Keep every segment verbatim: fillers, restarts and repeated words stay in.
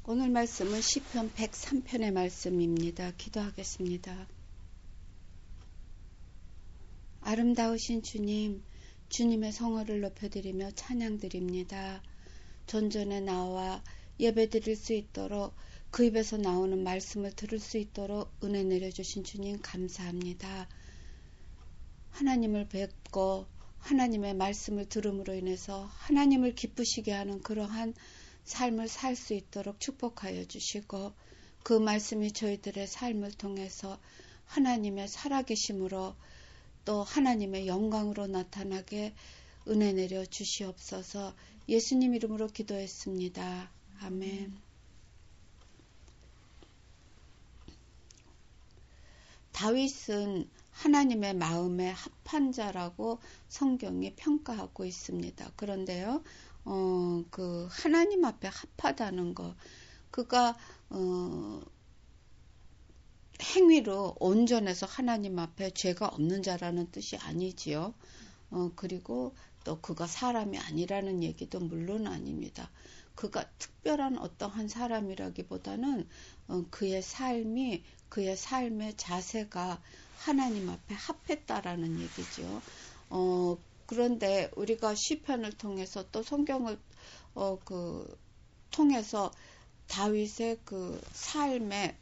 오늘 말씀은 시편 백삼 편의 말씀입니다. 기도하겠습니다. 아름다우신 주님, 주님의 성호를 높여드리며 찬양드립니다. 전전에 나와 예배드릴 수 있도록 그 입에서 나오는 말씀을 들을 수 있도록 은혜 내려주신 주님 감사합니다. 하나님을 뵙고 하나님의 말씀을 들음으로 인해서 하나님을 기쁘시게 하는 그러한 삶을 살 수 있도록 축복하여 주시고 그 말씀이 저희들의 삶을 통해서 하나님의 살아계심으로 또 하나님의 영광으로 나타나게 은혜 내려 주시옵소서. 예수님 이름으로 기도했습니다. 아멘. 다윗은 하나님의 마음에 합한 자라고 성경이 평가하고 있습니다. 그런데요, 어, 그 하나님 앞에 합하다는 거, 그가 어, 행위로 온전해서 하나님 앞에 죄가 없는 자라는 뜻이 아니지요. 어, 그리고 또 그가 사람이 아니라는 얘기도 물론 아닙니다. 그가 특별한 어떠한 사람이라기보다는 어, 그의 삶이 그의 삶의 자세가 하나님 앞에 합했다라는 얘기죠. 어, 그런데 우리가 시편을 통해서 또 성경을 어, 그 통해서 다윗의 그 삶의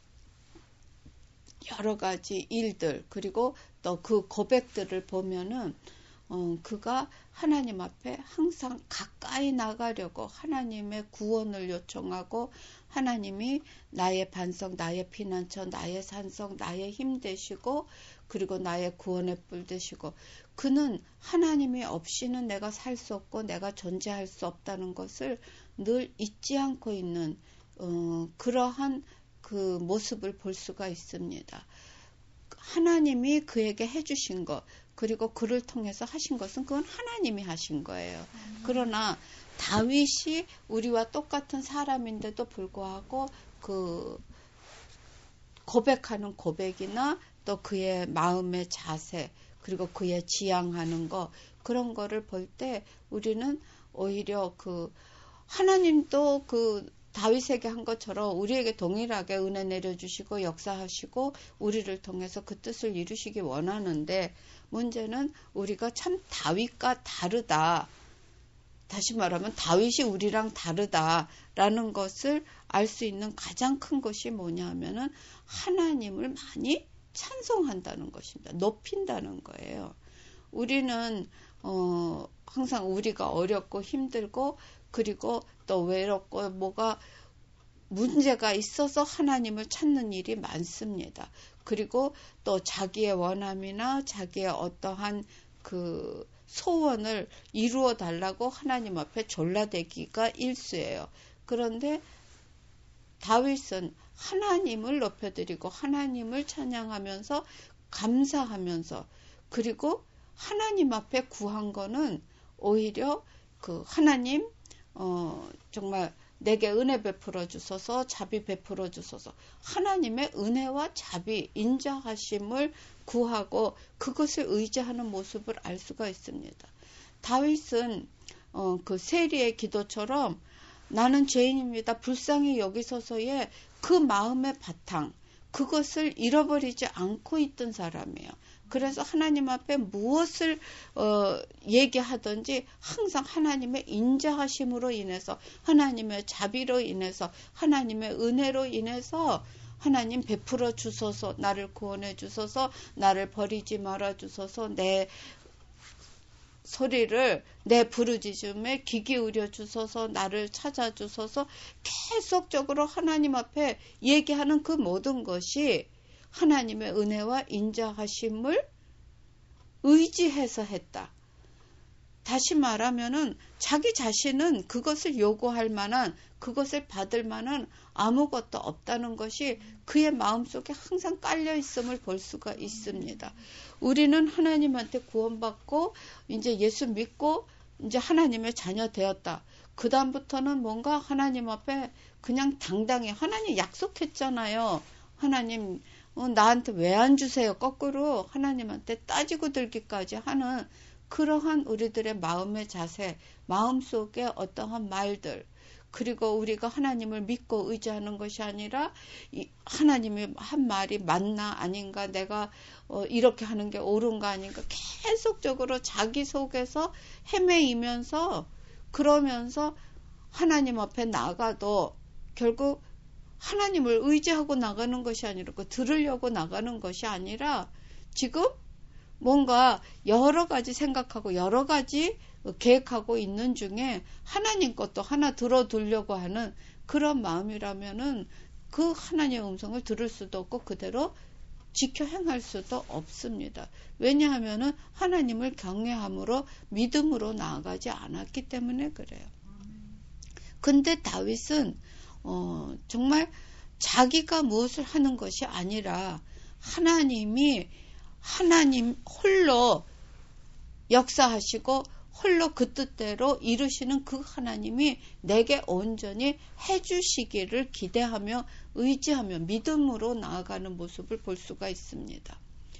여러 가지 일들 그리고 또 그 고백들을 보면은 어, 그가 하나님 앞에 항상 가까이 나가려고 하나님의 구원을 요청하고 하나님이 나의 반석, 나의 피난처, 나의 산성, 나의 힘 되시고 그리고 나의 구원의 뿔 되시고 그는 하나님이 없이는 내가 살 수 없고 내가 존재할 수 없다는 것을 늘 잊지 않고 있는 어, 그러한 그 모습을 볼 수가 있습니다. 하나님이 그에게 해주신 것 그리고 그를 통해서 하신 것은 그건 하나님이 하신 거예요. 음. 그러나 다윗이 우리와 똑같은 사람인데도 불구하고 그 고백하는 고백이나 또 그의 마음의 자세 그리고 그의 지향하는 거 그런 거를 볼 때 우리는 오히려 그 하나님도 그 다윗에게 한 것처럼 우리에게 동일하게 은혜 내려주시고 역사하시고 우리를 통해서 그 뜻을 이루시기 원하는데 문제는 우리가 참 다윗과 다르다. 다시 말하면 다윗이 우리랑 다르다라는 것을 알 수 있는 가장 큰 것이 뭐냐 하면은 하나님을 많이 찬송한다는 것입니다. 높인다는 거예요. 우리는 어, 항상 우리가 어렵고 힘들고 그리고 또 외롭고 뭐가 문제가 있어서 하나님을 찾는 일이 많습니다. 그리고 또 자기의 원함이나 자기의 어떠한 그 소원을 이루어 달라고 하나님 앞에 졸라대기가 일쑤예요. 그런데 다윗은 하나님을 높여드리고 하나님을 찬양하면서 감사하면서 그리고 하나님 앞에 구한 거는 오히려 그 하나님 어, 정말 내게 은혜 베풀어 주소서 자비 베풀어 주소서 하나님의 은혜와 자비 인자하심을 구하고 그것을 의지하는 모습을 알 수가 있습니다. 다윗은 어, 그 세리의 기도처럼 나는 죄인입니다. 불쌍히 여기소서의 그 마음의 바탕 그것을 잃어버리지 않고 있던 사람이에요. 그래서 하나님 앞에 무엇을 어, 얘기하든지 항상 하나님의 인자하심으로 인해서 하나님의 자비로 인해서 하나님의 은혜로 인해서 하나님 베풀어 주소서 나를 구원해 주소서 나를 버리지 말아 주소서 내 소리를 내 부르짖음에 귀 기울여 주소서 나를 찾아 주소서 계속적으로 하나님 앞에 얘기하는 그 모든 것이 하나님의 은혜와 인자하심을 의지해서 했다. 다시 말하면은 자기 자신은 그것을 요구할 만한 그것을 받을 만한 아무것도 없다는 것이 그의 마음속에 항상 깔려 있음을 볼 수가 있습니다. 우리는 하나님한테 구원받고 이제 예수 믿고 이제 하나님의 자녀 되었다. 그 다음부터는 뭔가 하나님 앞에 그냥 당당히 하나님 약속했잖아요. 하나님 어, 나한테 왜 안 주세요? 거꾸로 하나님한테 따지고 들기까지 하는 그러한 우리들의 마음의 자세, 마음속에 어떠한 말들, 그리고 우리가 하나님을 믿고 의지하는 것이 아니라 이 하나님이 한 말이 맞나 아닌가, 내가 어 이렇게 하는 게 옳은가 아닌가, 계속적으로 자기 속에서 헤매이면서 그러면서 하나님 앞에 나가도 결국 하나님을 의지하고 나가는 것이 아니라, 그 들으려고 나가는 것이 아니라 지금 뭔가 여러 가지 생각하고 여러 가지 계획하고 있는 중에 하나님 것도 하나 들어두려고 하는 그런 마음이라면은 그 하나님의 음성을 들을 수도 없고 그대로 지켜 행할 수도 없습니다. 왜냐하면은 하나님을 경외함으로 믿음으로 나아가지 않았기 때문에 그래요. 근데 다윗은 어, 정말 자기가 무엇을 하는 것이 아니라 하나님이 하나님 홀로 역사하시고 홀로 그 뜻대로 이루시는 그 하나님이 내게 온전히 해주시기를 기대하며 의지하며 믿음으로 나아가는 모습을 볼 수가 있습니다.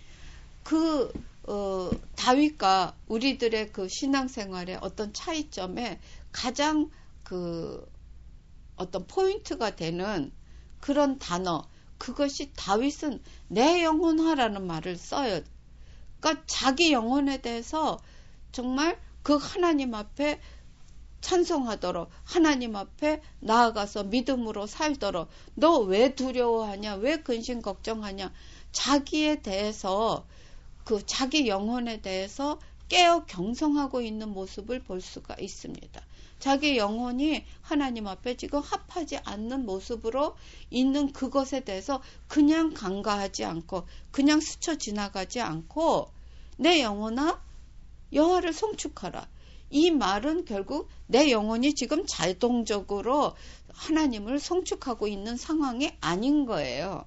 그 어, 다윗과 우리들의 그 신앙생활의 어떤 차이점에 가장 그 어떤 포인트가 되는 그런 단어, 그것이 다윗은 내 영혼하라는 말을 써요. 그러니까 자기 영혼에 대해서 정말 그 하나님 앞에 찬송하도록, 하나님 앞에 나아가서 믿음으로 살도록, 너 왜 두려워하냐, 왜 근심 걱정하냐, 자기에 대해서 그 자기 영혼에 대해서 깨어 경성하고 있는 모습을 볼 수가 있습니다. 자기 영혼이 하나님 앞에 지금 합하지 않는 모습으로 있는 그것에 대해서 그냥 간과하지 않고 그냥 스쳐 지나가지 않고 내 영혼아 여호와를 송축하라. 이 말은 결국 내 영혼이 지금 자동적으로 하나님을 송축하고 있는 상황이 아닌 거예요.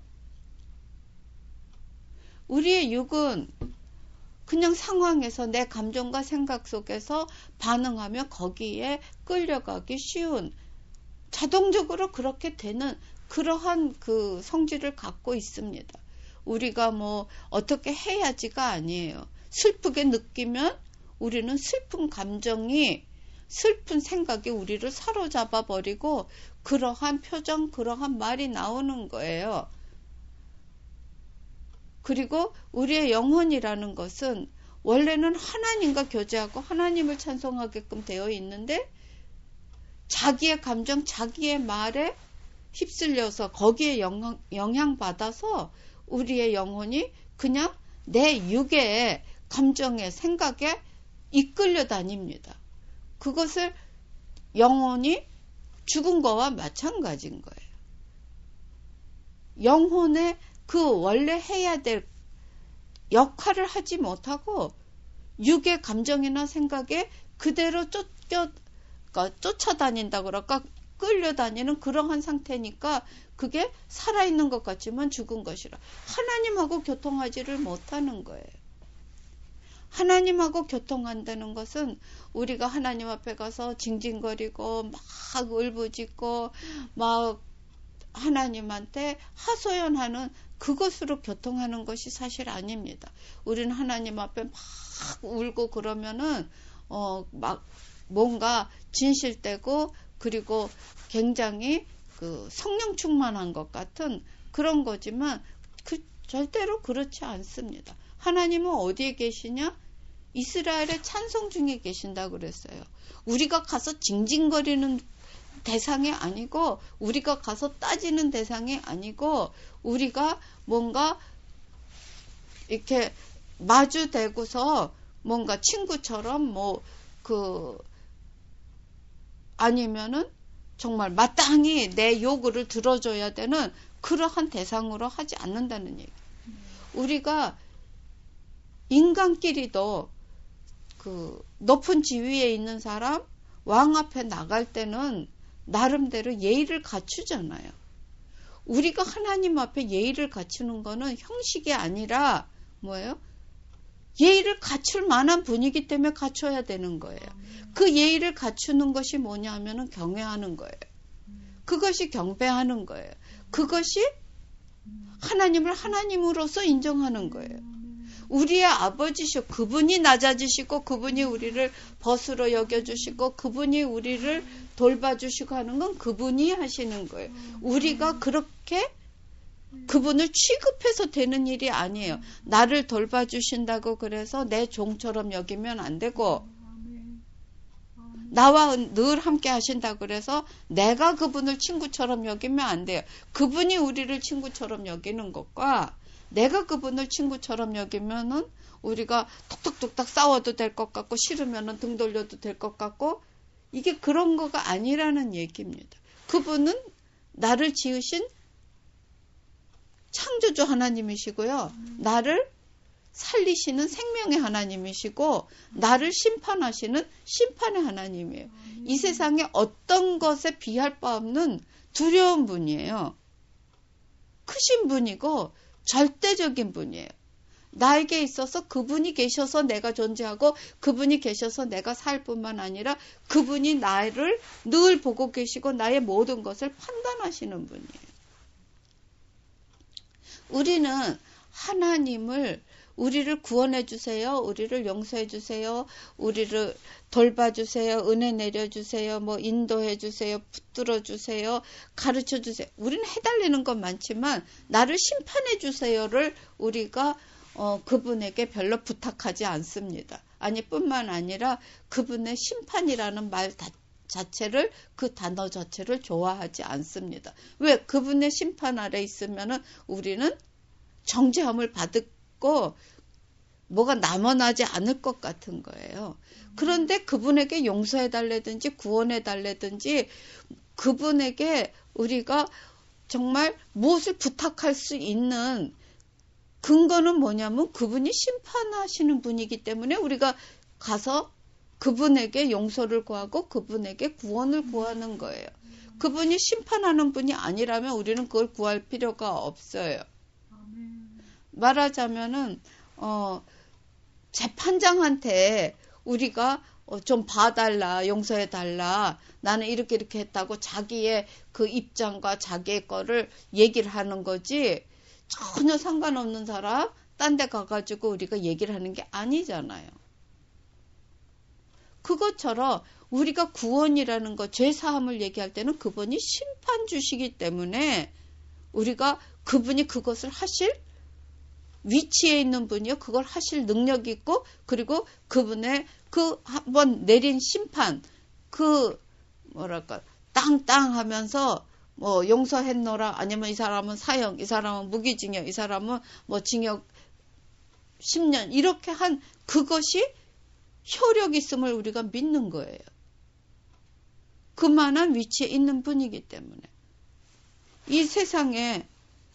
우리의 육은 그냥 상황에서 내 감정과 생각 속에서 반응하며 거기에 끌려가기 쉬운, 자동적으로 그렇게 되는 그러한 그 성질을 갖고 있습니다. 우리가 뭐 어떻게 해야지가 아니에요. 슬프게 느끼면 우리는 슬픈 감정이, 슬픈 생각이 우리를 사로잡아 버리고 그러한 표정, 그러한 말이 나오는 거예요. 그리고 우리의 영혼이라는 것은 원래는 하나님과 교제하고 하나님을 찬송하게끔 되어 있는데 자기의 감정, 자기의 말에 휩쓸려서 거기에 영향, 영향받아서 우리의 영혼이 그냥 내 육의 감정에, 생각에 이끌려 다닙니다. 그것을 영혼이 죽은 거와 마찬가지인 거예요. 영혼의 그 원래 해야 될 역할을 하지 못하고 육의 감정이나 생각에 그대로 쫓겨, 그러니까 쫓아다닌다 그럴까, 끌려다니는 그러한 상태니까 그게 살아있는 것 같지만 죽은 것이라. 하나님하고 교통하지를 못하는 거예요. 하나님하고 교통한다는 것은 우리가 하나님 앞에 가서 징징거리고 막 울부짖고 막 하나님한테 하소연하는 그것으로 교통하는 것이 사실 아닙니다. 우리는 하나님 앞에 막 울고 그러면은 어 막 뭔가 진실되고 그리고 굉장히 그 성령 충만한 것 같은 그런 거지만 그 절대로 그렇지 않습니다. 하나님은 어디에 계시냐? 이스라엘의 찬송 중에 계신다고 그랬어요. 우리가 가서 징징거리는 대상이 아니고, 우리가 가서 따지는 대상이 아니고, 우리가 뭔가 이렇게 마주대고서 뭔가 친구처럼 뭐 그 아니면은 정말 마땅히 내 요구를 들어줘야 되는 그러한 대상으로 하지 않는다는 얘기. 우리가 인간끼리도 그 높은 지위에 있는 사람, 왕 앞에 나갈 때는 나름대로 예의를 갖추잖아요. 우리가 하나님 앞에 예의를 갖추는 거는 형식이 아니라 뭐예요? 예의를 갖출 만한 분이기 때문에 갖춰야 되는 거예요. 그 예의를 갖추는 것이 뭐냐 하면은 경외하는 거예요. 그것이 경배하는 거예요. 그것이 하나님을 하나님으로서 인정하는 거예요. 우리의 아버지시오. 그분이 낮아지시고 그분이 우리를 벗으로 여겨주시고 그분이 우리를 돌봐주시고 하는 건 그분이 하시는 거예요. 우리가 그렇게 그분을 취급해서 되는 일이 아니에요. 나를 돌봐주신다고 그래서 내 종처럼 여기면 안 되고 나와 늘 함께 하신다고 그래서 내가 그분을 친구처럼 여기면 안 돼요. 그분이 우리를 친구처럼 여기는 것과 내가 그분을 친구처럼 여기면은 우리가 톡톡톡톡 싸워도 될 것 같고 싫으면은 등 돌려도 될 것 같고 이게 그런 거가 아니라는 얘기입니다. 그분은 나를 지으신 창조주 하나님이시고요. 나를 살리시는 생명의 하나님이시고 나를 심판하시는 심판의 하나님이에요. 이 세상에 어떤 것에 비할 바 없는 두려운 분이에요. 크신 분이고 절대적인 분이에요. 나에게 있어서 그분이 계셔서 내가 존재하고 그분이 계셔서 내가 살 뿐만 아니라 그분이 나를 늘 보고 계시고 나의 모든 것을 판단하시는 분이에요. 우리는 하나님을 우리를 구원해 주세요. 우리를 용서해 주세요. 우리를 돌봐 주세요. 은혜 내려 주세요. 뭐 인도해 주세요. 붙들어 주세요. 가르쳐 주세요. 우리는 해달라는 건 많지만 나를 심판해 주세요를 우리가 어, 그분에게 별로 부탁하지 않습니다. 아니 뿐만 아니라 그분의 심판이라는 말 다, 자체를 그 단어 자체를 좋아하지 않습니다. 왜? 그분의 심판 아래 있으면은 우리는 정죄함을 받고 뭐가 남아나지 않을 것 같은 거예요. 그런데 그분에게 용서해 달라든지 구원해 달라든지 그분에게 우리가 정말 무엇을 부탁할 수 있는 근거는 뭐냐면 그분이 심판하시는 분이기 때문에 우리가 가서 그분에게 용서를 구하고 그분에게 구원을 구하는 거예요. 그분이 심판하는 분이 아니라면 우리는 그걸 구할 필요가 없어요. 말하자면은 어, 재판장한테 우리가 어, 좀 봐달라, 용서해달라, 나는 이렇게 이렇게 했다고 자기의 그 입장과 자기의 거를 얘기를 하는 거지 전혀 상관없는 사람 딴 데 가가지고 우리가 얘기를 하는 게 아니잖아요. 그것처럼 우리가 구원이라는 것, 죄사함을 얘기할 때는 그분이 심판주시기 때문에 우리가 그분이 그것을 하실 위치에 있는 분이요. 그걸 하실 능력이 있고 그리고 그분의 그 한번 내린 심판 그 뭐랄까 땅땅 하면서 뭐 용서했노라 아니면 이 사람은 사형 이 사람은 무기징역 이 사람은 뭐 징역 십 년 이렇게 한 그것이 효력 있음을 우리가 믿는 거예요. 그만한 위치에 있는 분이기 때문에 이 세상에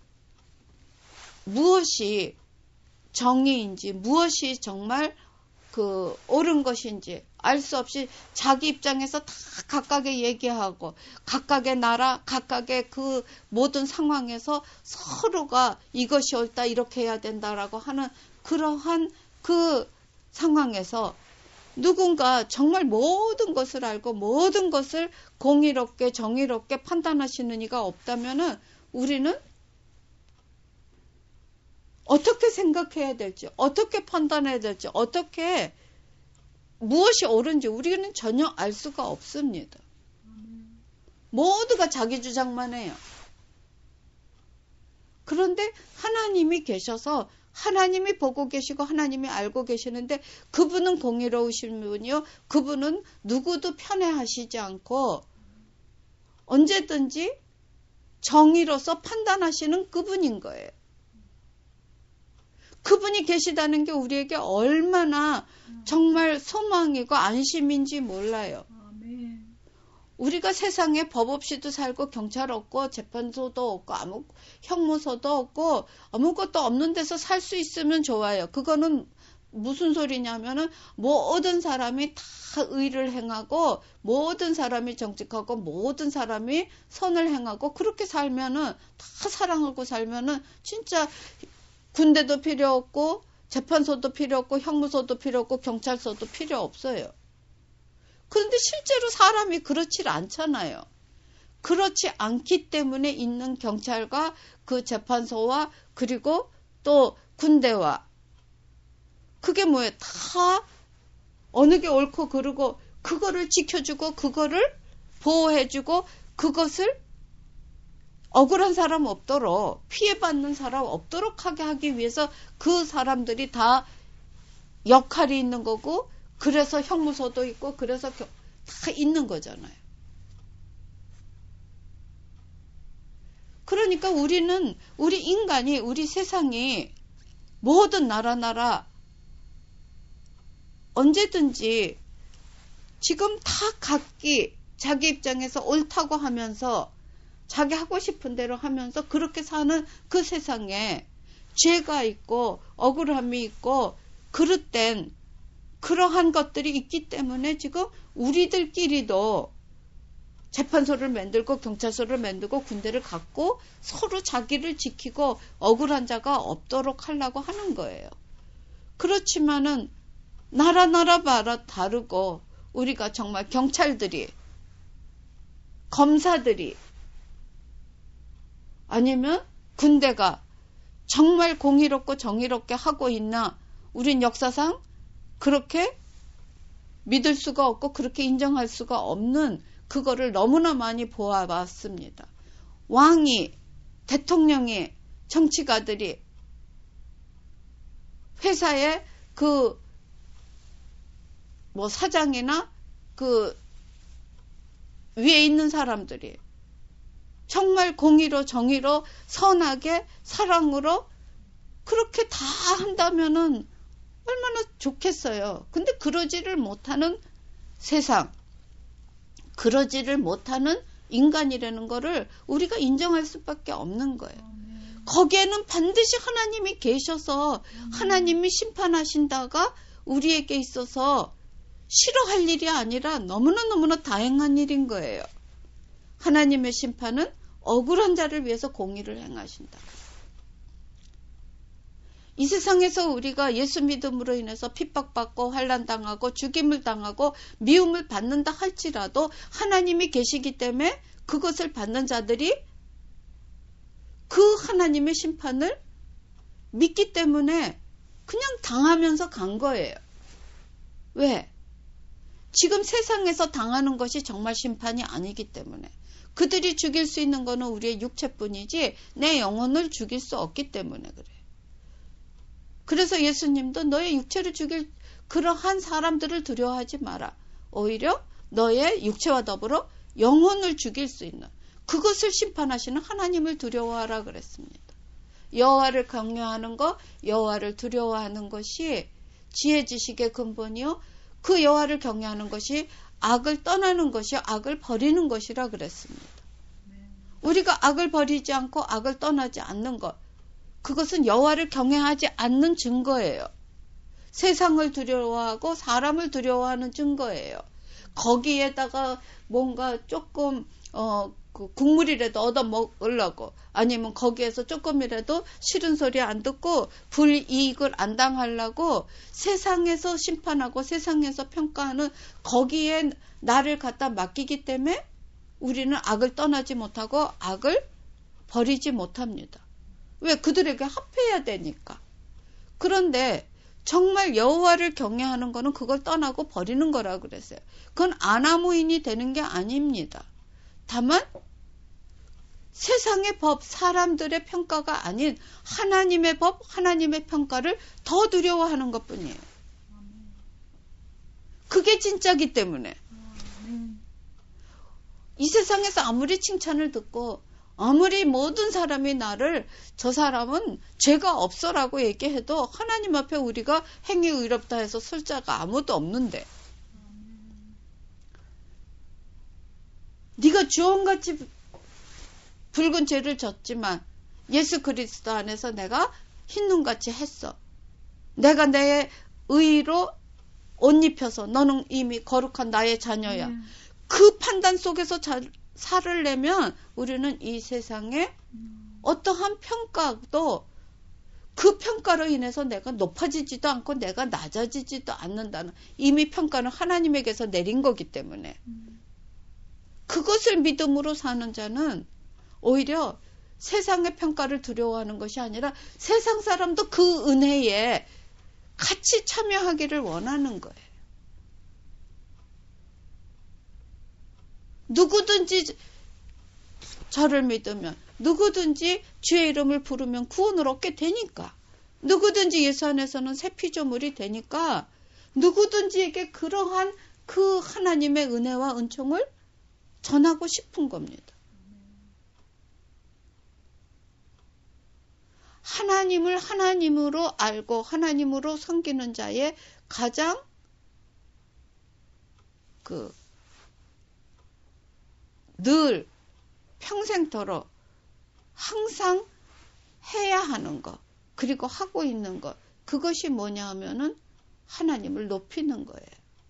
무엇이 정의인지 무엇이 정말 그 옳은 것인지 알 수 없이 자기 입장에서 다 각각의 얘기하고 각각의 나라 각각의 그 모든 상황에서 서로가 이것이 옳다 이렇게 해야 된다라고 하는 그러한 그 상황에서 누군가 정말 모든 것을 알고 모든 것을 공의롭게 정의롭게 판단하시는 이가 없다면은 우리는 어떻게 생각해야 될지, 어떻게 판단해야 될지, 어떻게 무엇이 옳은지 우리는 전혀 알 수가 없습니다. 모두가 자기 주장만 해요. 그런데 하나님이 계셔서 하나님이 보고 계시고 하나님이 알고 계시는데 그분은 공의로우신 분이요. 그분은 누구도 편애하시지 않고 언제든지 정의로서 판단하시는 그분인 거예요. 그분이 계시다는 게 우리에게 얼마나 정말 소망이고 안심인지 몰라요. 우리가 세상에 법 없이도 살고 경찰 없고 재판소도 없고 아무 형무소도 없고 아무것도 없는 데서 살 수 있으면 좋아요. 그거는 무슨 소리냐면은 모든 사람이 다 의를 행하고 모든 사람이 정직하고 모든 사람이 선을 행하고 그렇게 살면은 다 사랑하고 살면은 진짜 군대도 필요 없고 재판소도 필요 없고 형무소도 필요 없고 경찰서도 필요 없어요. 그런데 실제로 사람이 그렇지 않잖아요. 그렇지 않기 때문에 있는 경찰과 그 재판소와 그리고 또 군대와 그게 뭐예요? 다 어느 게 옳고 그르고 그거를 지켜주고 그거를 보호해주고 그것을 억울한 사람 없도록 피해받는 사람 없도록 하게 하기 위해서 그 사람들이 다 역할이 있는 거고 그래서 형무소도 있고 그래서 다 있는 거잖아요. 그러니까 우리는 우리 인간이 우리 세상이 모든 나라 나라 언제든지 지금 다 각기 자기 입장에서 옳다고 하면서 자기 하고 싶은 대로 하면서 그렇게 사는 그 세상에 죄가 있고 억울함이 있고 그릇된 그러한 것들이 있기 때문에 지금 우리들끼리도 재판소를 만들고 경찰서를 만들고 군대를 갖고 서로 자기를 지키고 억울한 자가 없도록 하려고 하는 거예요. 그렇지만은 나라 나라마다 다르고 우리가 정말 경찰들이 검사들이 아니면 군대가 정말 공의롭고 정의롭게 하고 있나 우린 역사상 그렇게 믿을 수가 없고 그렇게 인정할 수가 없는 그거를 너무나 많이 보아봤습니다. 왕이, 대통령이, 정치가들이 회사에 그 뭐 사장이나 그 위에 있는 사람들이 정말 공의로 정의로 선하게 사랑으로 그렇게 다 한다면은 얼마나 좋겠어요. 근데 그러지를 못하는 세상, 그러지를 못하는 인간이라는 거를 우리가 인정할 수밖에 없는 거예요. 거기에는 반드시 하나님이 계셔서 하나님이 심판하신다가 우리에게 있어서 싫어할 일이 아니라 너무나 너무나 다행한 일인 거예요. 하나님의 심판은 억울한 자를 위해서 공의를 행하신다. 이 세상에서 우리가 예수 믿음으로 인해서 핍박받고 환난당하고 죽임을 당하고 미움을 받는다 할지라도 하나님이 계시기 때문에 그것을 받는 자들이 그 하나님의 심판을 믿기 때문에 그냥 당하면서 간 거예요. 왜? 지금 세상에서 당하는 것이 정말 심판이 아니기 때문에 그들이 죽일 수 있는 거는 우리의 육체뿐이지 내 영혼을 죽일 수 없기 때문에 그래요. 그래서 예수님도 너의 육체를 죽일 그러한 사람들을 두려워하지 마라. 오히려 너의 육체와 더불어 영혼을 죽일 수 있는 그것을 심판하시는 하나님을 두려워하라 그랬습니다. 여호와를 경외하는 것, 여호와를 두려워하는 것이 지혜 지식의 근본이요. 그 여호와를 경외하는 것이 악을 떠나는 것이 악을 버리는 것이라 그랬습니다. 우리가 악을 버리지 않고 악을 떠나지 않는 것, 그것은 여호와를 경외하지 않는 증거예요. 세상을 두려워하고 사람을 두려워하는 증거예요. 거기에다가 뭔가 조금 어, 그 국물이라도 얻어 먹으려고 아니면 거기에서 조금이라도 싫은 소리 안 듣고 불이익을 안 당하려고 세상에서 심판하고 세상에서 평가하는 거기에 나를 갖다 맡기기 때문에 우리는 악을 떠나지 못하고 악을 버리지 못합니다. 왜? 그들에게 합해야 되니까. 그런데 정말 여호와를 경외하는 거는 그걸 떠나고 버리는 거라고 그랬어요. 그건 아나무인이 되는 게 아닙니다. 다만 세상의 법, 사람들의 평가가 아닌 하나님의 법, 하나님의 평가를 더 두려워하는 것뿐이에요. 그게 진짜기 때문에 이 세상에서 아무리 칭찬을 듣고 아무리 모든 사람이 나를 저 사람은 죄가 없어라고 얘기해도 하나님 앞에 우리가 행위 의롭다 해서 설 자가 아무도 없는데 네가 주홍같이 붉은 죄를 졌지만 예수 그리스도 안에서 내가 흰눈같이 했어. 내가 내 의로 옷 입혀서 너는 이미 거룩한 나의 자녀야. 음. 그 판단 속에서 자, 살을 내면 우리는 이 세상에 음. 어떠한 평가도 그 평가로 인해서 내가 높아지지도 않고 내가 낮아지지도 않는다는 이미 평가는 하나님에게서 내린 거기 때문에 음. 그것을 믿음으로 사는 자는 오히려 세상의 평가를 두려워하는 것이 아니라 세상 사람도 그 은혜에 같이 참여하기를 원하는 거예요. 누구든지 저를 믿으면, 누구든지 주의 이름을 부르면 구원을 얻게 되니까, 누구든지 예수 안에서는 새 피조물이 되니까 누구든지에게 그러한 그 하나님의 은혜와 은총을 전하고 싶은 겁니다. 하나님을 하나님으로 알고 하나님으로 섬기는 자의 가장 그 늘 평생토록 항상 해야 하는 것, 그리고 하고 있는 것, 그것이 뭐냐 하면은 하나님을 높이는 거예요.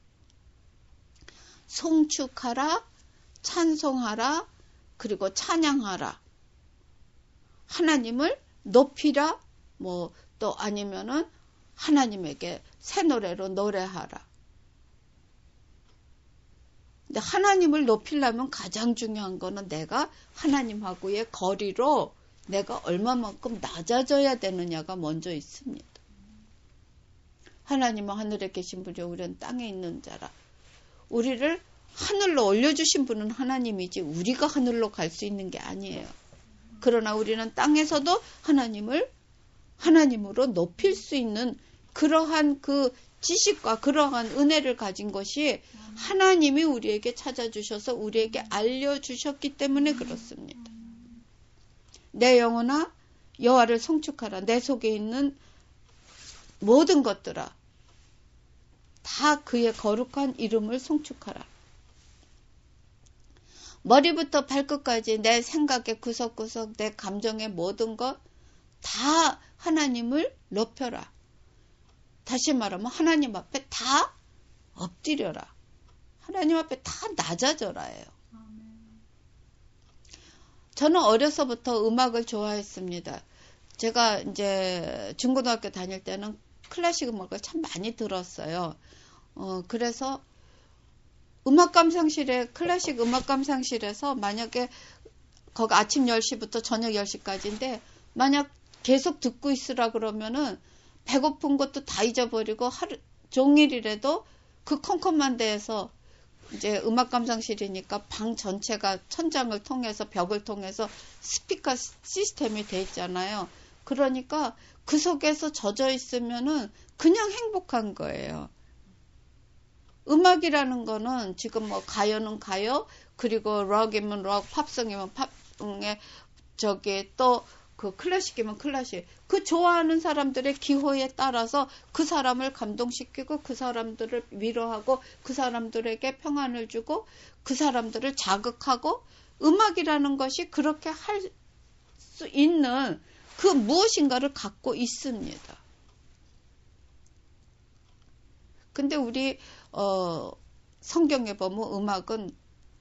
송축하라, 찬송하라, 그리고 찬양하라. 하나님을 높이라, 뭐 또 아니면은 하나님에게 새 노래로 노래하라. 근데 하나님을 높이려면 가장 중요한 거는 내가 하나님하고의 거리로 내가 얼마만큼 낮아져야 되느냐가 먼저 있습니다. 하나님은 하늘에 계신 분이 우리는 땅에 있는 자라. 우리를 하늘로 올려주신 분은 하나님이지 우리가 하늘로 갈 수 있는 게 아니에요. 그러나 우리는 땅에서도 하나님을 하나님으로 높일 수 있는 그러한 그 지식과 그러한 은혜를 가진 것이 하나님이 우리에게 찾아주셔서 우리에게 알려주셨기 때문에 그렇습니다. 내 영혼아 여호와를 송축하라. 내 속에 있는 모든 것들아 다 그의 거룩한 이름을 송축하라. 머리부터 발끝까지 내 생각의 구석구석 내 감정의 모든 것 다 하나님을 높여라. 다시 말하면 하나님 앞에 다 엎드려라. 하나님 앞에 다 낮아져라예요. 저는 어려서부터 음악을 좋아했습니다. 제가 이제 중고등학교 다닐 때는 클래식 음악을 참 많이 들었어요. 어, 그래서 음악 감상실에, 클래식 음악 감상실에서 만약에 거기 아침 열 시부터 저녁 열 시까지인데 만약 계속 듣고 있으라 그러면은 배고픈 것도 다 잊어버리고 하루 종일이라도 그 컴컴한 데에서 이제 음악 감상실이니까 방 전체가 천장을 통해서 벽을 통해서 스피커 시스템이 돼 있잖아요. 그러니까 그 속에서 젖어 있으면은 그냥 행복한 거예요. 음악이라는 거는 지금 뭐 가요는 가요, 그리고 록이면 록, 팝송이면 팝송에 저기 또 그 클래식이면 클래식. 그 좋아하는 사람들의 기호에 따라서 그 사람을 감동시키고 그 사람들을 위로하고 그 사람들에게 평안을 주고 그 사람들을 자극하고 음악이라는 것이 그렇게 할 수 있는 그 무엇인가를 갖고 있습니다. 근데 우리 어, 성경에 보면 음악은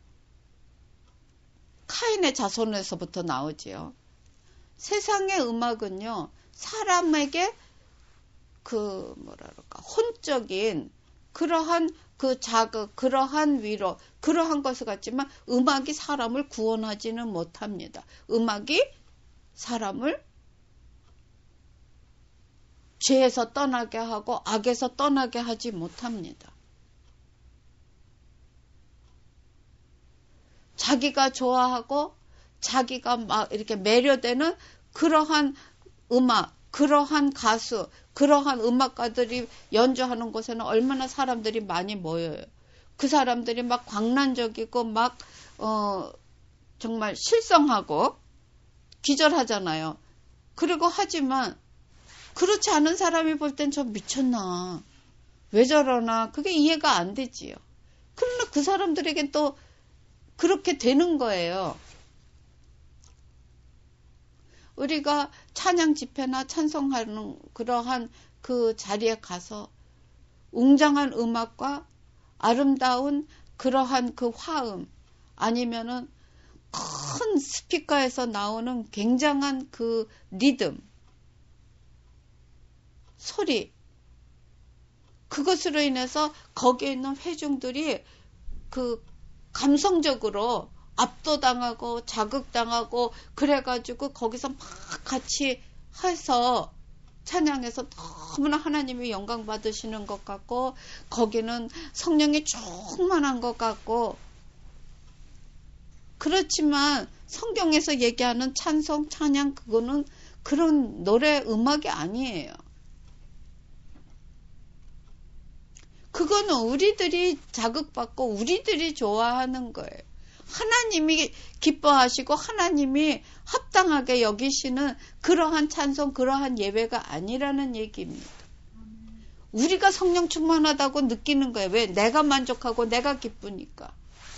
카인의 자손에서부터 나오지요. 세상의 음악은요, 사람에게 그 뭐랄까 혼적인 그러한 그 자극, 그러한 위로, 그러한 것을 갖지만 음악이 사람을 구원하지는 못합니다. 음악이 사람을 죄에서 떠나게 하고 악에서 떠나게 하지 못합니다. 자기가 좋아하고 자기가 막 이렇게 매료되는 그러한 음악, 그러한 가수, 그러한 음악가들이 연주하는 곳에는 얼마나 사람들이 많이 모여요. 그 사람들이 막 광란적이고 막 어, 정말 실성하고 기절하잖아요. 그리고 하지만 그렇지 않은 사람이 볼 땐 저 미쳤나, 왜 저러나, 그게 이해가 안 되지요. 그러나 그 사람들에겐 또 그렇게 되는 거예요. 우리가 찬양 집회나 찬송하는 그러한 그 자리에 가서 웅장한 음악과 아름다운 그러한 그 화음, 아니면은 큰 스피커에서 나오는 굉장한 그 리듬, 소리, 그것으로 인해서 거기에 있는 회중들이 그 감성적으로 압도당하고 자극당하고 그래가지고 거기서 막 같이 해서 찬양에서 너무나 하나님이 영광 받으시는 것 같고 거기는 성령이 충만한 것 같고 그렇지만 성경에서 얘기하는 찬송, 찬양 그거는 그런 노래 음악이 아니에요. 그거는 우리들이 자극받고 우리들이 좋아하는 거예요. 하나님이 기뻐하시고 하나님이 합당하게 여기시는 그러한 찬송, 그러한 예배가 아니라는 얘기입니다. 우리가 성령 충만하다고 느끼는 거예요. 왜? 내가 만족하고 내가 기쁘니까.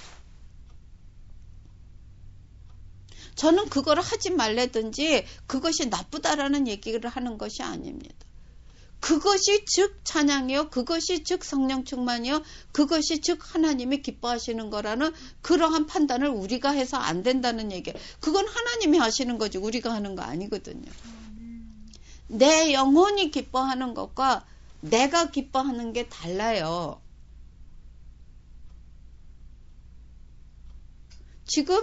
저는 그거를 하지 말라든지 그것이 나쁘다라는 얘기를 하는 것이 아닙니다. 그것이 즉 찬양이요. 그것이 즉 성령 충만이요. 그것이 즉 하나님이 기뻐하시는 거라는 그러한 판단을 우리가 해서 안 된다는 얘기예요. 그건 하나님이 하시는 거지 우리가 하는 거 아니거든요. 내 영혼이 기뻐하는 것과 내가 기뻐하는 게 달라요. 지금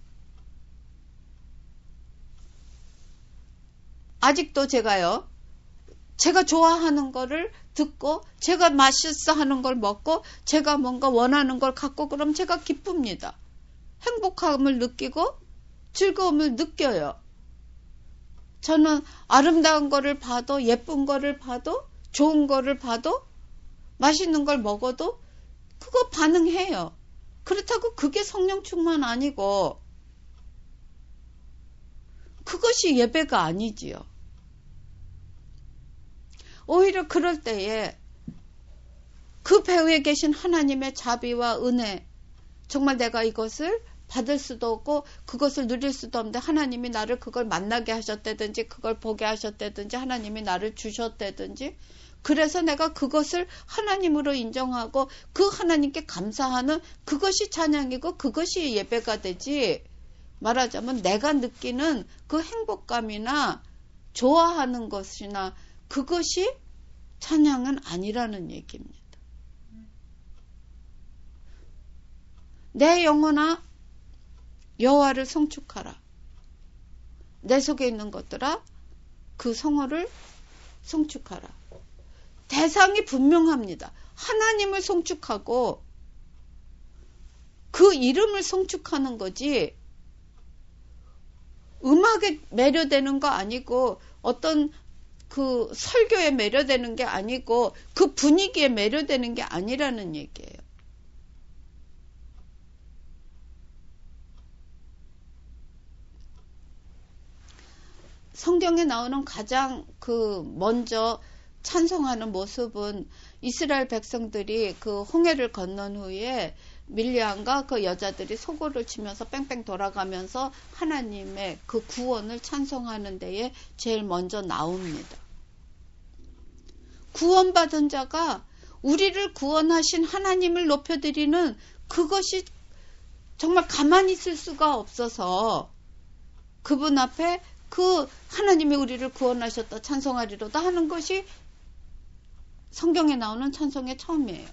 아직도 제가요. 제가 좋아하는 거를 듣고 제가 맛있어 하는 걸 먹고 제가 뭔가 원하는 걸 갖고 그럼 제가 기쁩니다. 행복함을 느끼고 즐거움을 느껴요. 저는 아름다운 거를 봐도 예쁜 거를 봐도 좋은 거를 봐도 맛있는 걸 먹어도 그거 반응해요. 그렇다고 그게 성령 충만 아니고 그것이 예배가 아니지요. 오히려 그럴 때에 그 배후에 계신 하나님의 자비와 은혜, 정말 내가 이것을 받을 수도 없고 그것을 누릴 수도 없는데 하나님이 나를 그걸 만나게 하셨다든지 그걸 보게 하셨다든지 하나님이 나를 주셨다든지 그래서 내가 그것을 하나님으로 인정하고 그 하나님께 감사하는 그것이 찬양이고 그것이 예배가 되지, 말하자면 내가 느끼는 그 행복감이나 좋아하는 것이나 그것이 찬양은 아니라는 얘기입니다. 내 영혼아 여호와를 송축하라. 내 속에 있는 것들아 그 성호를 송축하라. 대상이 분명합니다. 하나님을 송축하고 그 이름을 송축하는 거지 음악에 매료되는 거 아니고 어떤 그 설교에 매료되는 게 아니고 그 분위기에 매료되는 게 아니라는 얘기예요. 성경에 나오는 가장 그 먼저 찬송하는 모습은 이스라엘 백성들이 그 홍해를 건넌 후에 밀리암과 그 여자들이 소고를 치면서 뺑뺑 돌아가면서 하나님의 그 구원을 찬송하는 데에 제일 먼저 나옵니다. 구원받은 자가 우리를 구원하신 하나님을 높여드리는 그것이 정말 가만히 있을 수가 없어서 그분 앞에 그 하나님이 우리를 구원하셨다 찬송하리로다 하는 것이 성경에 나오는 찬송의 처음이에요.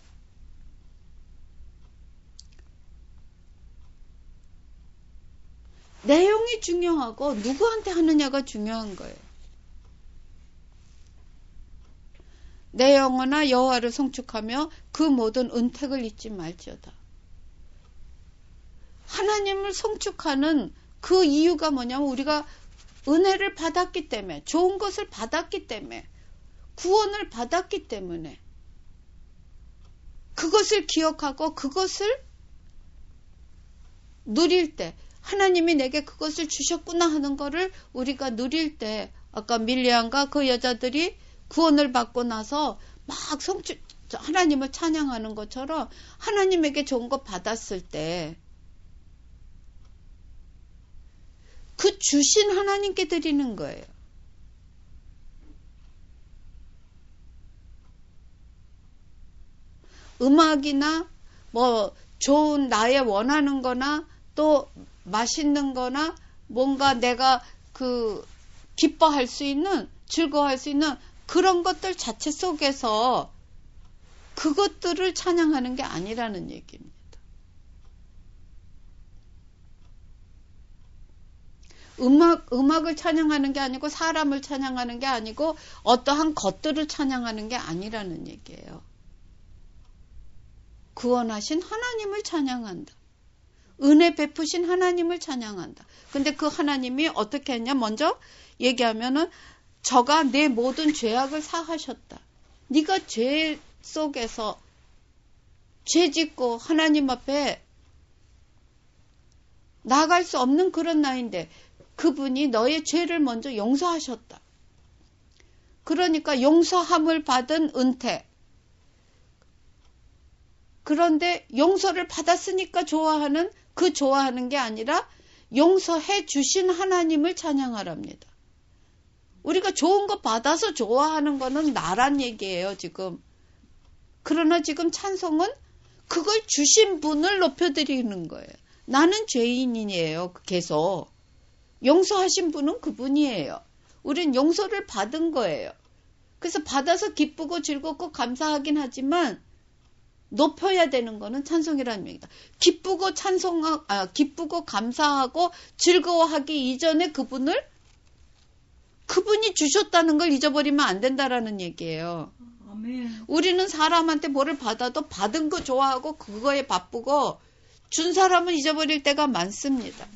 내용이 중요하고 누구한테 하느냐가 중요한 거예요. 내 영혼아 여호와를 송축하며 그 모든 은택을 잊지 말지어다. 하나님을 송축하는 그 이유가 뭐냐면 우리가 은혜를 받았기 때문에, 좋은 것을 받았기 때문에, 구원을 받았기 때문에 그것을 기억하고 그것을 누릴 때, 하나님이 내게 그것을 주셨구나 하는 거를 우리가 누릴 때, 아까 밀리암과 그 여자들이 구원을 받고 나서 막 성축, 하나님을 찬양하는 것처럼 하나님에게 좋은 거 받았을 때 그 주신 하나님께 드리는 거예요. 음악이나 뭐 좋은 나의 원하는 거나 또 맛있는 거나 뭔가 내가 그 기뻐할 수 있는, 즐거워할 수 있는 그런 것들 자체 속에서 그것들을 찬양하는 게 아니라는 얘기입니다. 음악, 음악을 찬양하는 게 아니고 사람을 찬양하는 게 아니고 어떠한 것들을 찬양하는 게 아니라는 얘기예요. 구원하신 하나님을 찬양한다. 은혜 베푸신 하나님을 찬양한다. 근데 그 하나님이 어떻게 했냐? 먼저 얘기하면은 저가 내 모든 죄악을 사하셨다. 네가 죄 속에서 죄 짓고 하나님 앞에 나갈 수 없는 그런 나이인데 그분이 너의 죄를 먼저 용서하셨다. 그러니까 용서함을 받은 은퇴. 그런데 용서를 받았으니까 좋아하는 그 좋아하는 게 아니라 용서해 주신 하나님을 찬양하랍니다. 우리가 좋은 거 받아서 좋아하는 거는 나란 얘기예요, 지금. 그러나 지금 찬송은 그걸 주신 분을 높여드리는 거예요. 나는 죄인이에요, 계속. 용서하신 분은 그분이에요. 우린 용서를 받은 거예요. 그래서 받아서 기쁘고 즐겁고 감사하긴 하지만 높여야 되는 거는 찬송이라는 얘기다. 기쁘고 찬송하, 아, 기쁘고 감사하고 즐거워하기 이전에 그분을 그분이 주셨다는 걸 잊어버리면 안 된다라는 얘기예요. 아멘. 우리는 사람한테 뭐를 받아도 받은 거 좋아하고 그거에 바쁘고 준 사람은 잊어버릴 때가 많습니다.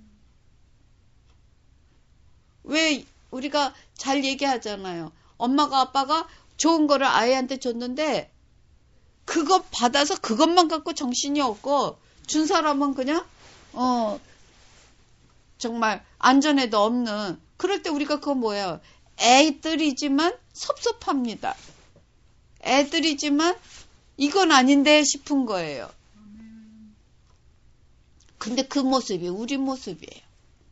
왜 우리가 잘 얘기하잖아요. 엄마가 아빠가 좋은 거를 아이한테 줬는데 그거 받아서 그것만 갖고 정신이 없고 준 사람은 그냥 어 정말 안전에도 없는 그럴 때 우리가 그거 뭐예요? 애들이지만 섭섭합니다. 애들이지만 이건 아닌데 싶은 거예요. 근데 그 모습이 우리 모습이에요.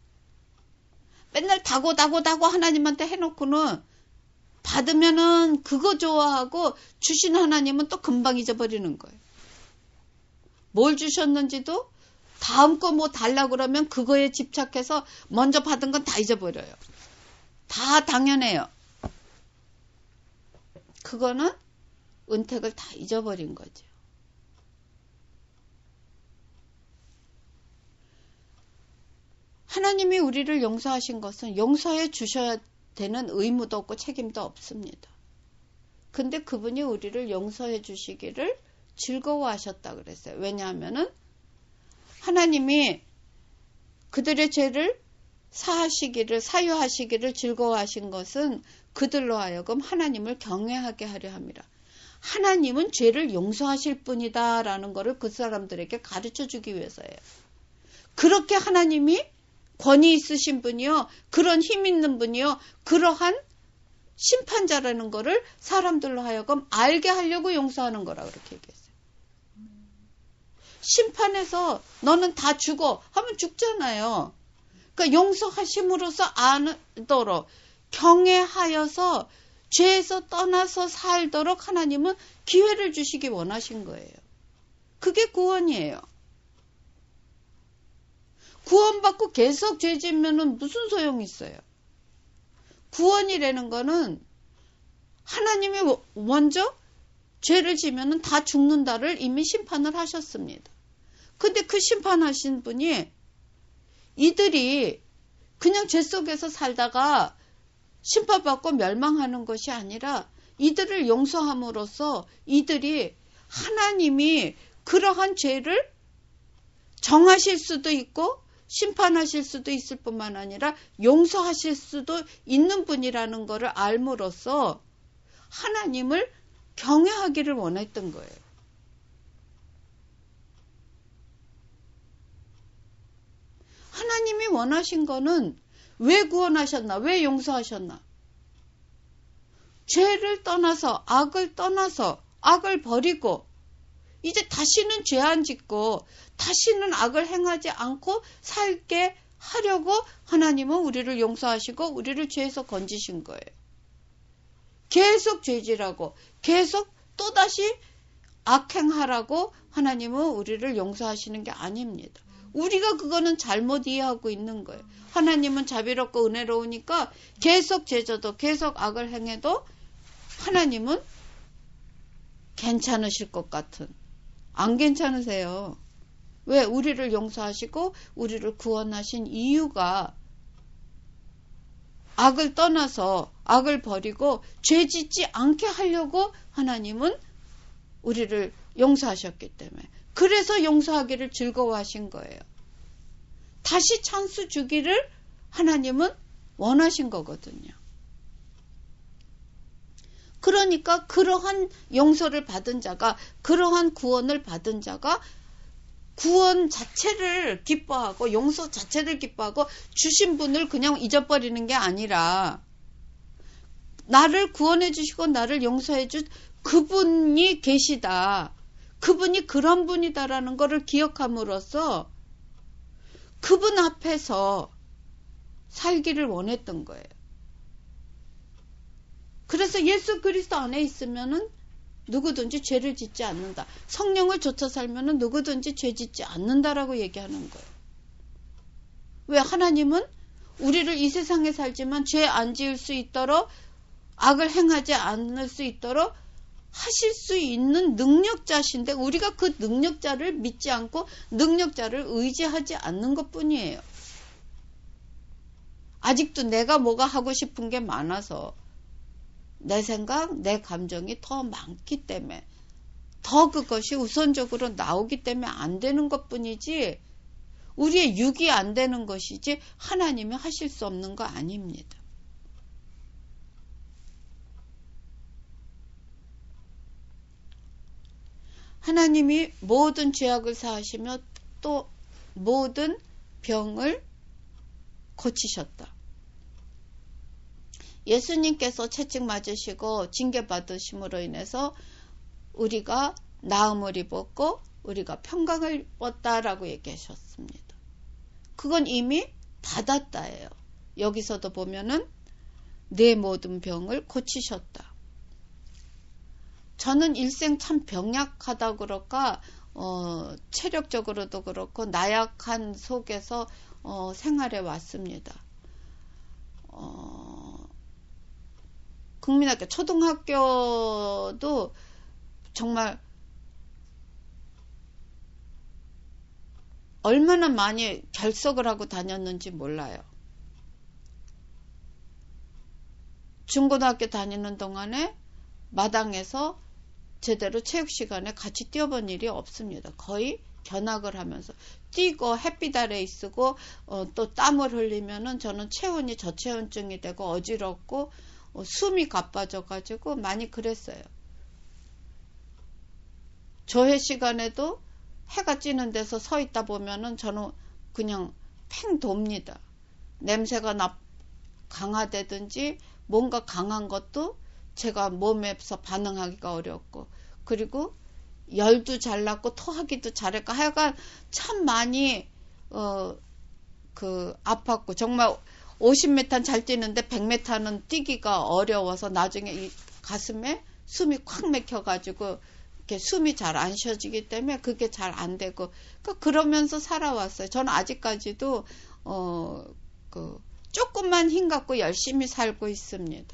맨날 다고 다고 다고 하나님한테 해놓고는 받으면은 그거 좋아하고 주신 하나님은 또 금방 잊어버리는 거예요. 뭘 주셨는지도 다음 거 뭐 달라고 그러면 그거에 집착해서 먼저 받은 건 다 잊어버려요. 다 당연해요. 그거는 은택을 다 잊어버린 거죠. 하나님이 우리를 용서하신 것은 용서해 주셔야 되는 의무도 없고 책임도 없습니다. 근데 그분이 우리를 용서해 주시기를 즐거워하셨다 그랬어요. 왜냐하면은 하나님이 그들의 죄를 사하시기를 사유하시기를 즐거워하신 것은 그들로 하여금 하나님을 경외하게 하려 함이라. 하나님은 죄를 용서하실 분이다라는 것을 그 사람들에게 가르쳐 주기 위해서예요. 그렇게 하나님이 권위 있으신 분이요, 그런 힘 있는 분이요, 그러한 심판자라는 것을 사람들로 하여금 알게 하려고 용서하는 거라 그렇게 얘기했어요. 심판에서 너는 다 죽어 하면 죽잖아요. 그러니까 용서하심으로써 아도록 경외하여서 죄에서 떠나서 살도록 하나님은 기회를 주시기 원하신 거예요. 그게 구원이에요. 구원받고 계속 죄 짓면은 무슨 소용이 있어요? 구원이라는 거는 하나님이 먼저 죄를 지면은 다 죽는다를 이미 심판을 하셨습니다. 근데 그 심판하신 분이 이들이 그냥 죄 속에서 살다가 심판받고 멸망하는 것이 아니라 이들을 용서함으로써 이들이 하나님이 그러한 죄를 정하실 수도 있고 심판하실 수도 있을 뿐만 아니라 용서하실 수도 있는 분이라는 것을 알므로써 하나님을 경외하기를 원했던 거예요. 하나님이 원하신 거는 왜 구원하셨나? 왜 용서하셨나? 죄를 떠나서 악을 떠나서 악을 버리고 이제 다시는 죄 안 짓고 다시는 악을 행하지 않고 살게 하려고 하나님은 우리를 용서하시고 우리를 죄에서 건지신 거예요. 계속 죄질하고 계속 또다시 악행하라고 하나님은 우리를 용서하시는 게 아닙니다. 우리가 그거는 잘못 이해하고 있는 거예요. 하나님은 자비롭고 은혜로우니까 계속 죄져도 계속 악을 행해도 하나님은 괜찮으실 것 같은. 안 괜찮으세요. 왜? 우리를 용서하시고 우리를 구원하신 이유가 악을 떠나서 악을 버리고 죄 짓지 않게 하려고 하나님은 우리를 용서하셨기 때문에, 그래서 용서하기를 즐거워하신 거예요. 다시 찬스 주기를 하나님은 원하신 거거든요. 그러니까 그러한 용서를 받은 자가, 그러한 구원을 받은 자가 구원 자체를 기뻐하고 용서 자체를 기뻐하고 주신 분을 그냥 잊어버리는 게 아니라 나를 구원해 주시고 나를 용서해 준 그분이 계시다. 그분이 그런 분이다라는 것을 기억함으로써 그분 앞에서 살기를 원했던 거예요. 그래서 예수 그리스도 안에 있으면은 누구든지 죄를 짓지 않는다. 성령을 좇아 살면은 누구든지 죄 짓지 않는다라고 얘기하는 거예요. 왜? 하나님은 우리를 이 세상에 살지만 죄 안 지을 수 있도록, 악을 행하지 않을 수 있도록 하실 수 있는 능력자신데 우리가 그 능력자를 믿지 않고 능력자를 의지하지 않는 것뿐이에요. 아직도 내가 뭐가 하고 싶은 게 많아서 내 생각, 내 감정이 더 많기 때문에 더 그것이 우선적으로 나오기 때문에 안 되는 것뿐이지 우리의 육이 안 되는 것이지 하나님이 하실 수 없는 거 아닙니다. 하나님이 모든 죄악을 사하시며 또 모든 병을 고치셨다. 예수님께서 채찍 맞으시고 징계받으심으로 인해서 우리가 나음을 입었고 우리가 평강을 입었다라고 얘기하셨습니다. 그건 이미 받았다예요. 여기서도 보면은 내 모든 병을 고치셨다. 저는 일생 참 병약하다 그럴까, 어, 체력적으로도 그렇고 나약한 속에서 어, 생활해 왔습니다. 어, 국민학교, 초등학교도 정말 얼마나 많이 결석을 하고 다녔는지 몰라요. 중고등학교 다니는 동안에 마당에서 제대로 체육 시간에 같이 뛰어본 일이 없습니다. 거의 견학을 하면서 뛰고 햇빛 아래 있고 어, 또 땀을 흘리면은 저는 체온이 저체온증이 되고 어지럽고 어, 숨이 가빠져 가지고 많이 그랬어요. 조회 시간에도 해가 찌는 데서 서 있다 보면은 저는 그냥 팽 돕니다. 냄새가 나 강하다든지 뭔가 강한 것도 제가 몸에서 반응하기가 어렵고, 그리고 열도 잘 났고 토하기도 잘했고 하여간 참 많이 어, 그 아팠고, 정말 오십 미터는 잘 뛰는데 백 미터는 뛰기가 어려워서 나중에 이 가슴에 숨이 콱 막혀가지고 이렇게 숨이 잘 안 쉬어지기 때문에 그게 잘 안 되고, 그러니까 그러면서 살아왔어요. 저는 아직까지도 어, 그 조금만 힘 갖고 열심히 살고 있습니다.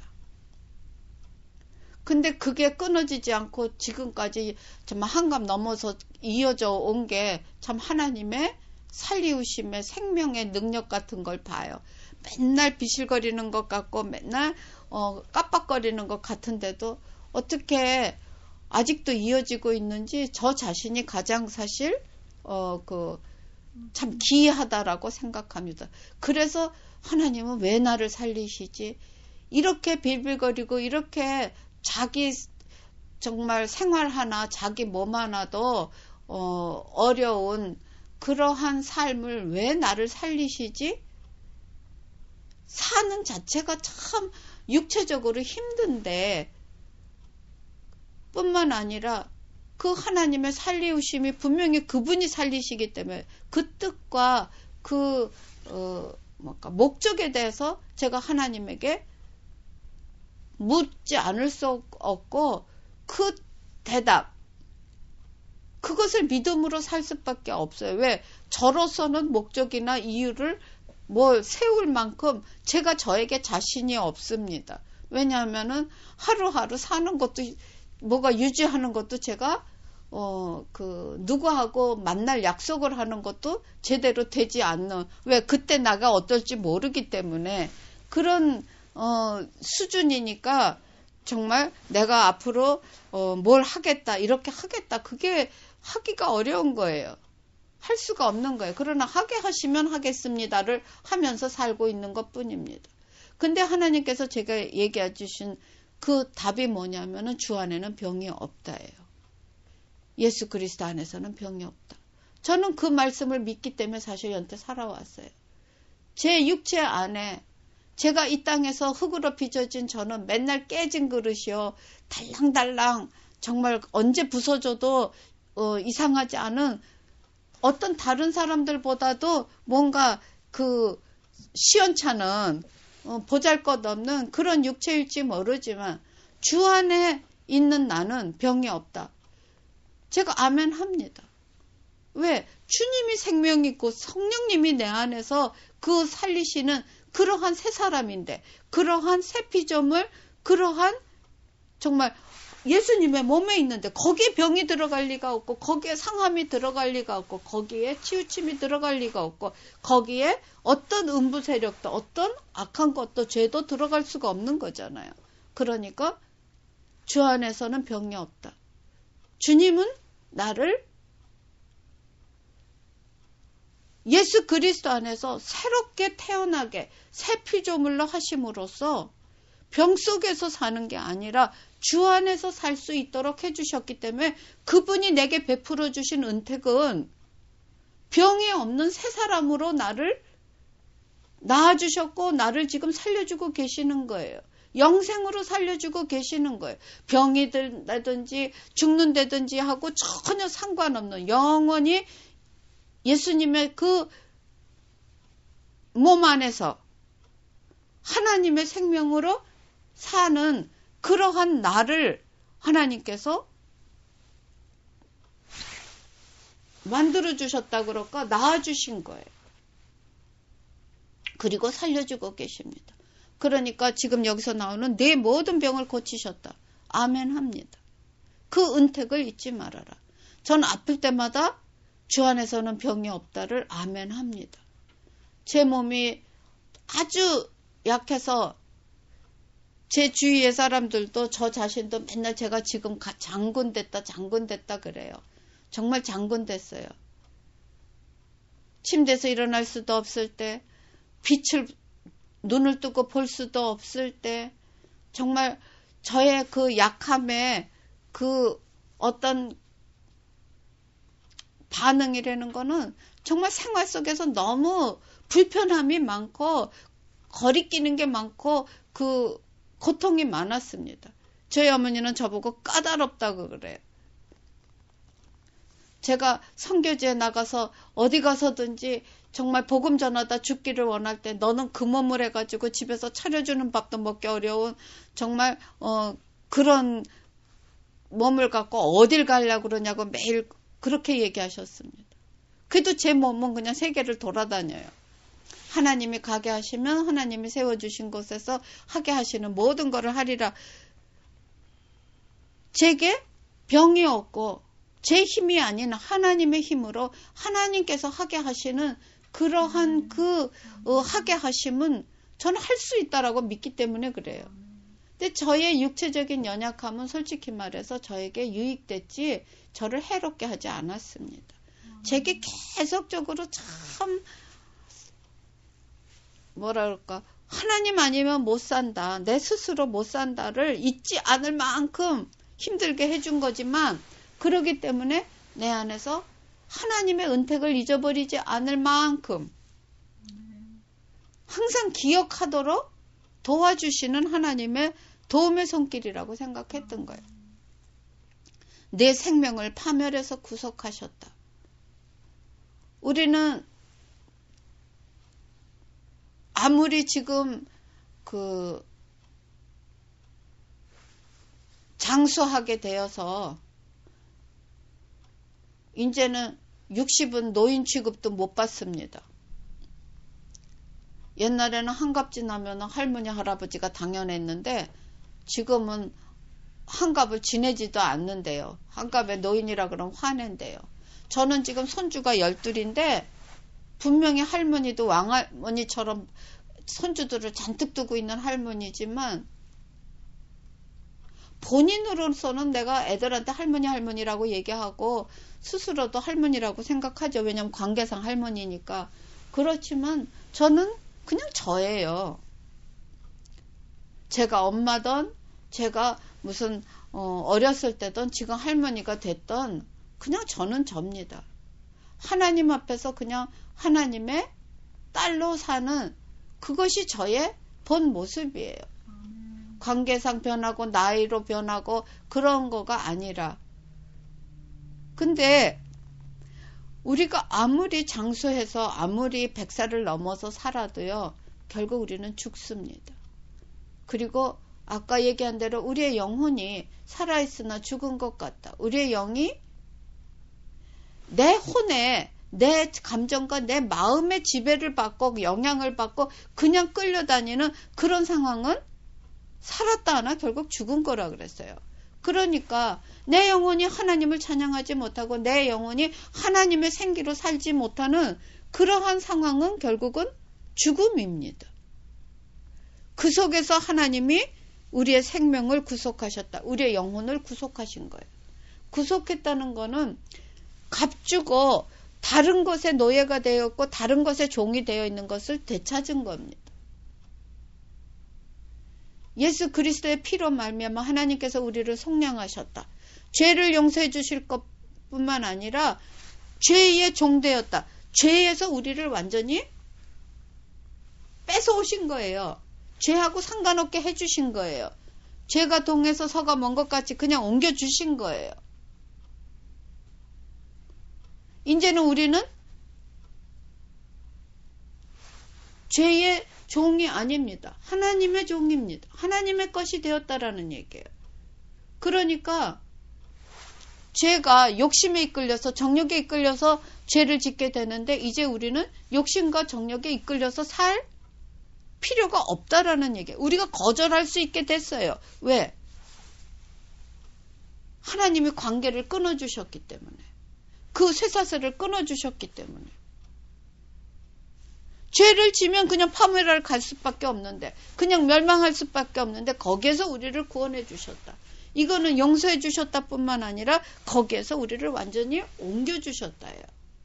근데 그게 끊어지지 않고 지금까지 정말 한갑 넘어서 이어져 온 게 참 하나님의 살리우심의 생명의 능력 같은 걸 봐요. 맨날 비실거리는 것 같고 맨날 어, 깜빡거리는 것 같은데도 어떻게 아직도 이어지고 있는지 저 자신이 가장 사실 어, 그 참 기이하다라고 생각합니다. 그래서 하나님은 왜 나를 살리시지? 이렇게 빌빌거리고 이렇게 자기 정말 생활 하나, 자기 몸 하나도 어, 어려운 그러한 삶을 왜 나를 살리시지? 사는 자체가 참 육체적으로 힘든데 뿐만 아니라 그 하나님의 살리우심이 분명히 그분이 살리시기 때문에 그 뜻과 그 어, 뭔가 목적에 대해서 제가 하나님에게 묻지 않을 수 없고 그 대답, 그것을 믿음으로 살 수밖에 없어요. 왜? 저로서는 목적이나 이유를 뭐 세울 만큼 제가 저에게 자신이 없습니다. 왜냐하면은 하루하루 사는 것도 뭐가 유지하는 것도 제가 어 그 누구하고 만날 약속을 하는 것도 제대로 되지 않는, 왜? 그때 나가 어떨지 모르기 때문에 그런 어, 수준이니까 정말 내가 앞으로 어, 뭘 하겠다, 이렇게 하겠다, 그게 하기가 어려운 거예요. 할 수가 없는 거예요. 그러나 하게 하시면 하겠습니다를 하면서 살고 있는 것 뿐입니다. 근데 하나님께서 제가 얘기해 주신 그 답이 뭐냐면은 주 안에는 병이 없다예요. 예수 그리스도 안에서는 병이 없다. 저는 그 말씀을 믿기 때문에 사실 연태 살아왔어요. 제 육체 안에 제가 이 땅에서 흙으로 빚어진 저는 맨날 깨진 그릇이요, 달랑달랑 정말 언제 부서져도 어, 이상하지 않은 어떤 다른 사람들보다도 뭔가 그 시원찮은 어, 보잘것없는 그런 육체일지 모르지만 주 안에 있는 나는 병이 없다. 제가 아멘 합니다. 왜? 주님이 생명이 있고 성령님이 내 안에서 그 살리시는 그러한 새 사람인데, 그러한 새 피조물, 그러한 정말 예수님의 몸에 있는데 거기에 병이 들어갈 리가 없고, 거기에 상함이 들어갈 리가 없고, 거기에 치우침이 들어갈 리가 없고, 거기에 어떤 음부 세력도 어떤 악한 것도 죄도 들어갈 수가 없는 거잖아요. 그러니까 주 안에서는 병이 없다. 주님은 나를 예수 그리스도 안에서 새롭게 태어나게 새 피조물로 하심으로써 병 속에서 사는 게 아니라 주 안에서 살 수 있도록 해주셨기 때문에 그분이 내게 베풀어 주신 은택은 병이 없는 새 사람으로 나를 낳아주셨고 나를 지금 살려주고 계시는 거예요. 영생으로 살려주고 계시는 거예요. 병이 들다든지 죽는다든지 하고 전혀 상관없는 영원히 예수님의 그 몸 안에서 하나님의 생명으로 사는 그러한 나를 하나님께서 만들어주셨다 그럴까? 낳아주신 거예요. 그리고 살려주고 계십니다. 그러니까 지금 여기서 나오는 내 모든 병을 고치셨다. 아멘 합니다. 그 은택을 잊지 말아라. 전 아플 때마다 주 안에서는 병이 없다를 아멘 합니다. 제 몸이 아주 약해서 제 주위의 사람들도 저 자신도 맨날 제가 지금 장군 됐다 장군 됐다 그래요. 정말 장군 됐어요. 침대에서 일어날 수도 없을 때, 빛을 눈을 뜨고 볼 수도 없을 때, 정말 저의 그 약함에 그 어떤 반응이라는 거는 정말 생활 속에서 너무 불편함이 많고 거리끼는 게 많고 그 고통이 많았습니다. 저희 어머니는 저보고 까다롭다고 그래요. 제가 선교지에 나가서 어디 가서든지 정말 복음 전하다 죽기를 원할 때 너는 그 몸을 해가지고 집에서 차려주는 밥도 먹기 어려운 정말 어 그런 몸을 갖고 어딜 가려고 그러냐고 매일 그렇게 얘기하셨습니다. 그래도 제 몸은 그냥 세계를 돌아다녀요. 하나님이 가게 하시면 하나님이 세워주신 곳에서 하게 하시는 모든 것을 하리라. 제게 병이 없고 제 힘이 아닌 하나님의 힘으로 하나님께서 하게 하시는 그러한 그 어, 하게 하심은 저는 할 수 있다라고 믿기 때문에 그래요. 근데 저의 육체적인 연약함은 솔직히 말해서 저에게 유익됐지 저를 해롭게 하지 않았습니다. 제게 계속적으로 참 뭐라 그럴까, 하나님 아니면 못 산다, 내 스스로 못 산다를 잊지 않을 만큼 힘들게 해준 거지만, 그러기 때문에 내 안에서 하나님의 은택을 잊어버리지 않을 만큼 항상 기억하도록 도와주시는 하나님의 도움의 손길이라고 생각했던 거예요. 내 생명을 파멸해서 구속하셨다. 우리는 아무리 지금 그 장수하게 되어서 이제는 육십은 노인 취급도 못 받습니다. 옛날에는 한갑 지나면 할머니 할아버지가 당연했는데 지금은 한갑을 지내지도 않는데요. 한갑에 노인이라 그러면 화낸대요. 저는 지금 손주가 열둘인데 분명히 할머니도 왕할머니처럼 손주들을 잔뜩 두고 있는 할머니지만 본인으로서는 내가 애들한테 할머니 할머니라고 얘기하고 스스로도 할머니라고 생각하죠. 왜냐하면 관계상 할머니니까. 그렇지만 저는 그냥 저예요. 제가 엄마든 제가 무슨 어, 어렸을 때든 지금 할머니가 됐던 그냥 저는 접니다. 하나님 앞에서 그냥 하나님의 딸로 사는 그것이 저의 본 모습이에요. 관계상 변하고 나이로 변하고 그런 거가 아니라. 근데 우리가 아무리 장수해서 아무리 백살을 넘어서 살아도요. 결국 우리는 죽습니다. 그리고 아까 얘기한 대로 우리의 영혼이 살아있으나 죽은 것 같다. 우리의 영이 내 혼에 내 감정과 내 마음의 지배를 받고 영향을 받고 그냥 끌려다니는 그런 상황은 살았다 하나 결국 죽은 거라 그랬어요. 그러니까 내 영혼이 하나님을 찬양하지 못하고 내 영혼이 하나님의 생기로 살지 못하는 그러한 상황은 결국은 죽음입니다. 그 속에서 하나님이 우리의 생명을 구속하셨다. 우리의 영혼을 구속하신 거예요. 구속했다는 거는 값주고 다른 것에 노예가 되었고 다른 것에 종이 되어 있는 것을 되찾은 겁니다. 예수 그리스도의 피로 말미암아 하나님께서 우리를 속량하셨다. 죄를 용서해 주실 것뿐만 아니라 죄의 종되었다. 죄에서 우리를 완전히 뺏어오신 거예요. 죄하고 상관없게 해주신 거예요. 죄가 동에서 서가 먼 것 같이 그냥 옮겨주신 거예요. 이제는 우리는 죄의 종이 아닙니다. 하나님의 종입니다. 하나님의 것이 되었다라는 얘기예요. 그러니까 죄가 욕심에 이끌려서 정욕에 이끌려서 죄를 짓게 되는데 이제 우리는 욕심과 정욕에 이끌려서 살 필요가 없다라는 얘기예요. 우리가 거절할 수 있게 됐어요. 왜? 하나님이 관계를 끊어주셨기 때문에. 그 쇠사슬을 끊어주셨기 때문에. 죄를 지면 그냥 파멸할 갈 수밖에 없는데 그냥 멸망할 수밖에 없는데 거기에서 우리를 구원해 주셨다. 이거는 용서해 주셨다 뿐만 아니라 거기에서 우리를 완전히 옮겨 주셨다예요.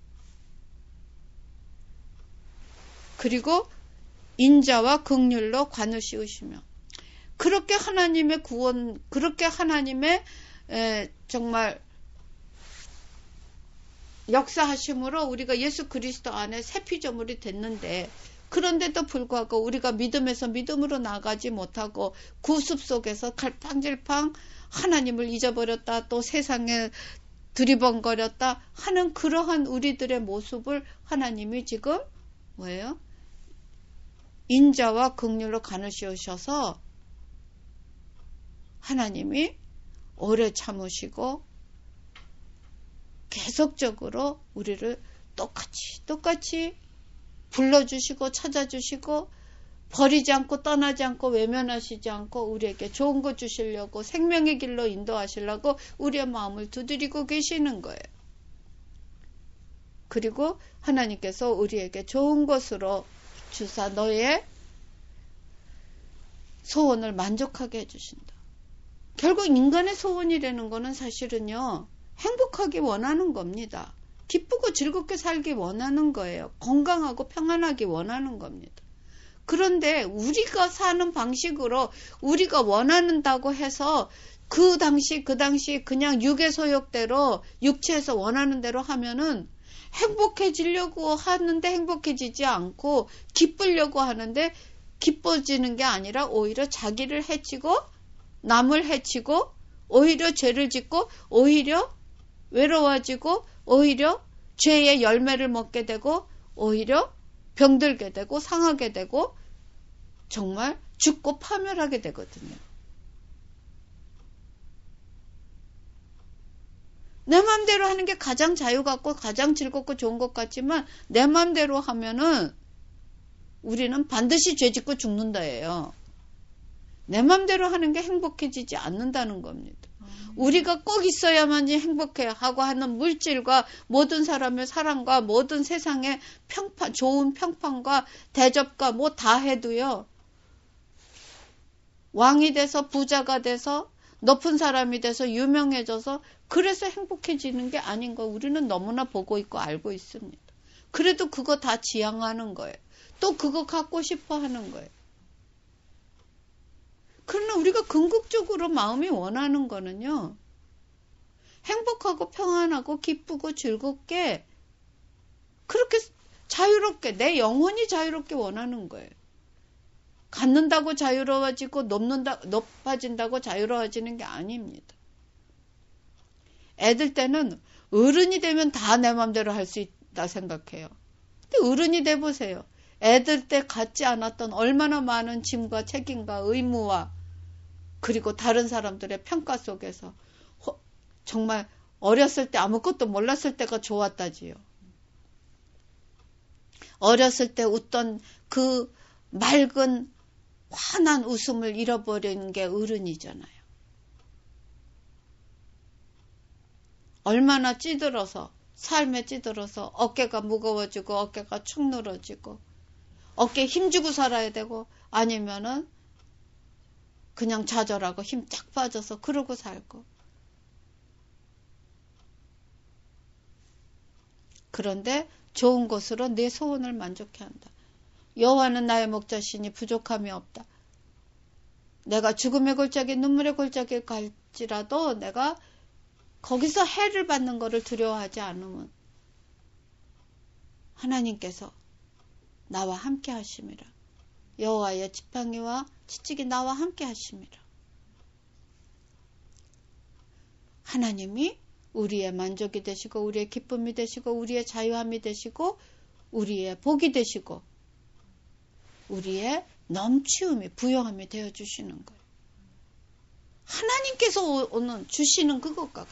그리고 인자와 긍휼로 관을 씌우시며 그렇게 하나님의 구원 그렇게 하나님의 에, 정말 역사하심으로 우리가 예수 그리스도 안에 새 피조물이 됐는데 그런데도 불구하고 우리가 믿음에서 믿음으로 나가지 못하고 구습 속에서 갈팡질팡 하나님을 잊어버렸다 또 세상에 두리번거렸다 하는 그러한 우리들의 모습을 하나님이 지금 뭐예요? 인자와 긍휼로 간을 씌우셔서 하나님이 오래 참으시고 계속적으로 우리를 똑같이 똑같이 불러주시고 찾아주시고 버리지 않고 떠나지 않고 외면하시지 않고 우리에게 좋은 거 주시려고 생명의 길로 인도하시려고 우리의 마음을 두드리고 계시는 거예요. 그리고 하나님께서 우리에게 좋은 것으로 주사 너의 소원을 만족하게 해주신다. 결국 인간의 소원이라는 거는 사실은요. 행복하기 원하는 겁니다. 기쁘고 즐겁게 살기 원하는 거예요. 건강하고 평안하기 원하는 겁니다. 그런데 우리가 사는 방식으로 우리가 원한다고 해서 그 당시 그 당시 그냥 육의 소욕대로 육체에서 원하는 대로 하면은 행복해지려고 하는데 행복해지지 않고 기쁘려고 하는데 기뻐지는 게 아니라 오히려 자기를 해치고 남을 해치고 오히려 죄를 짓고 오히려 외로워지고 오히려 죄의 열매를 먹게 되고 오히려 병들게 되고 상하게 되고 정말 죽고 파멸하게 되거든요. 내 마음대로 하는 게 가장 자유 같고 가장 즐겁고 좋은 것 같지만 내 마음대로 하면은 우리는 반드시 죄 짓고 죽는다예요. 내 마음대로 하는 게 행복해지지 않는다는 겁니다. 우리가 꼭 있어야만이 행복해 하고 하는 물질과 모든 사람의 사랑과 모든 세상의 평판, 좋은 평판과 대접과 뭐 다 해도요. 왕이 돼서 부자가 돼서 높은 사람이 돼서 유명해져서 그래서 행복해지는 게 아닌 거 우리는 너무나 보고 있고 알고 있습니다. 그래도 그거 다 지향하는 거예요. 또 그거 갖고 싶어 하는 거예요. 그러나 우리가 궁극적으로 마음이 원하는 거는요. 행복하고 평안하고 기쁘고 즐겁게 그렇게 자유롭게 내 영혼이 자유롭게 원하는 거예요. 갖는다고 자유로워지고 높는다, 높아진다고 자유로워지는 게 아닙니다. 애들 때는 어른이 되면 다 내 맘대로 할 수 있다 생각해요. 근데 어른이 돼보세요. 애들 때 갖지 않았던 얼마나 많은 짐과 책임과 의무와 그리고 다른 사람들의 평가 속에서 허, 정말 어렸을 때 아무것도 몰랐을 때가 좋았다지요. 어렸을 때 웃던 그 맑은 환한 웃음을 잃어버린 게 어른이잖아요. 얼마나 찌들어서 삶에 찌들어서 어깨가 무거워지고 어깨가 축 늘어지고 어깨에 힘주고 살아야 되고 아니면은 그냥 좌절하고 힘 쫙 빠져서 그러고 살고. 그런데 좋은 것으로 내 소원을 만족해 한다. 여호와는 나의 목자시니 부족함이 없다. 내가 죽음의 골짜기 눈물의 골짜기에 갈지라도 내가 거기서 해를 받는 것을 두려워하지 않으면 하나님께서 나와 함께 하심이라. 여호와의 지팡이와 채찍이 나와 함께 하심이라. 하나님이 우리의 만족이 되시고 우리의 기쁨이 되시고 우리의 자유함이 되시고 우리의 복이 되시고 우리의 넘치움이 부요함이 되어주시는 거예요. 하나님께서 오는 주시는 그것 갖고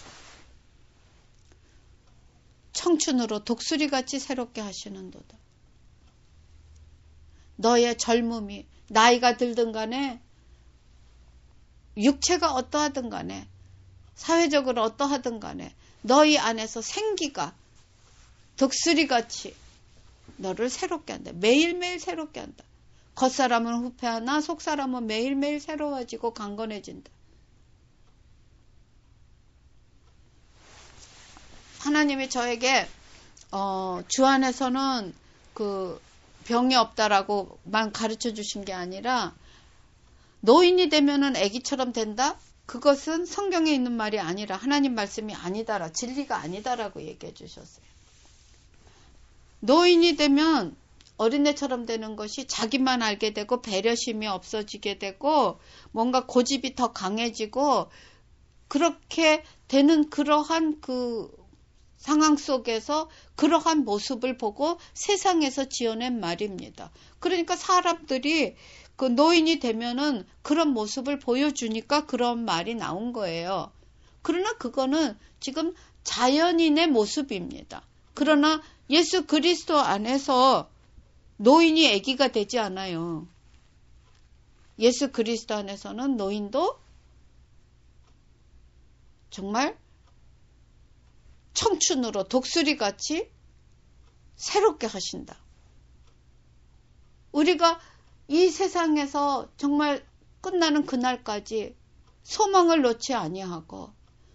청춘으로 독수리같이 새롭게 하시는도다. 너의 젊음이 나이가 들든 간에 육체가 어떠하든 간에 사회적으로 어떠하든 간에 너희 안에서 생기가 독수리같이 너를 새롭게 한다. 매일매일 새롭게 한다. 겉사람은 후패하나 속사람은 매일매일 새로워지고 강건해진다. 하나님이 저에게 어, 주 안에서는 그 병이 없다라고만 가르쳐 주신 게 아니라 노인이 되면은 아기처럼 된다? 그것은 성경에 있는 말이 아니라 하나님 말씀이 아니다라 진리가 아니다라고 얘기해 주셨어요. 노인이 되면 어린애처럼 되는 것이 자기만 알게 되고 배려심이 없어지게 되고 뭔가 고집이 더 강해지고 그렇게 되는 그러한 그 상황 속에서 그러한 모습을 보고 세상에서 지어낸 말입니다. 그러니까 사람들이 그 노인이 되면은 그런 모습을 보여주니까 그런 말이 나온 거예요. 그러나 그거는 지금 자연인의 모습입니다. 그러나 예수 그리스도 안에서 노인이 아기가 되지 않아요. 예수 그리스도 안에서는 노인도 정말 청춘으로 독수리같이 새롭게 하신다. 우리가 이 세상에서 정말 끝나는 그날까지 소망을 놓지 아니하고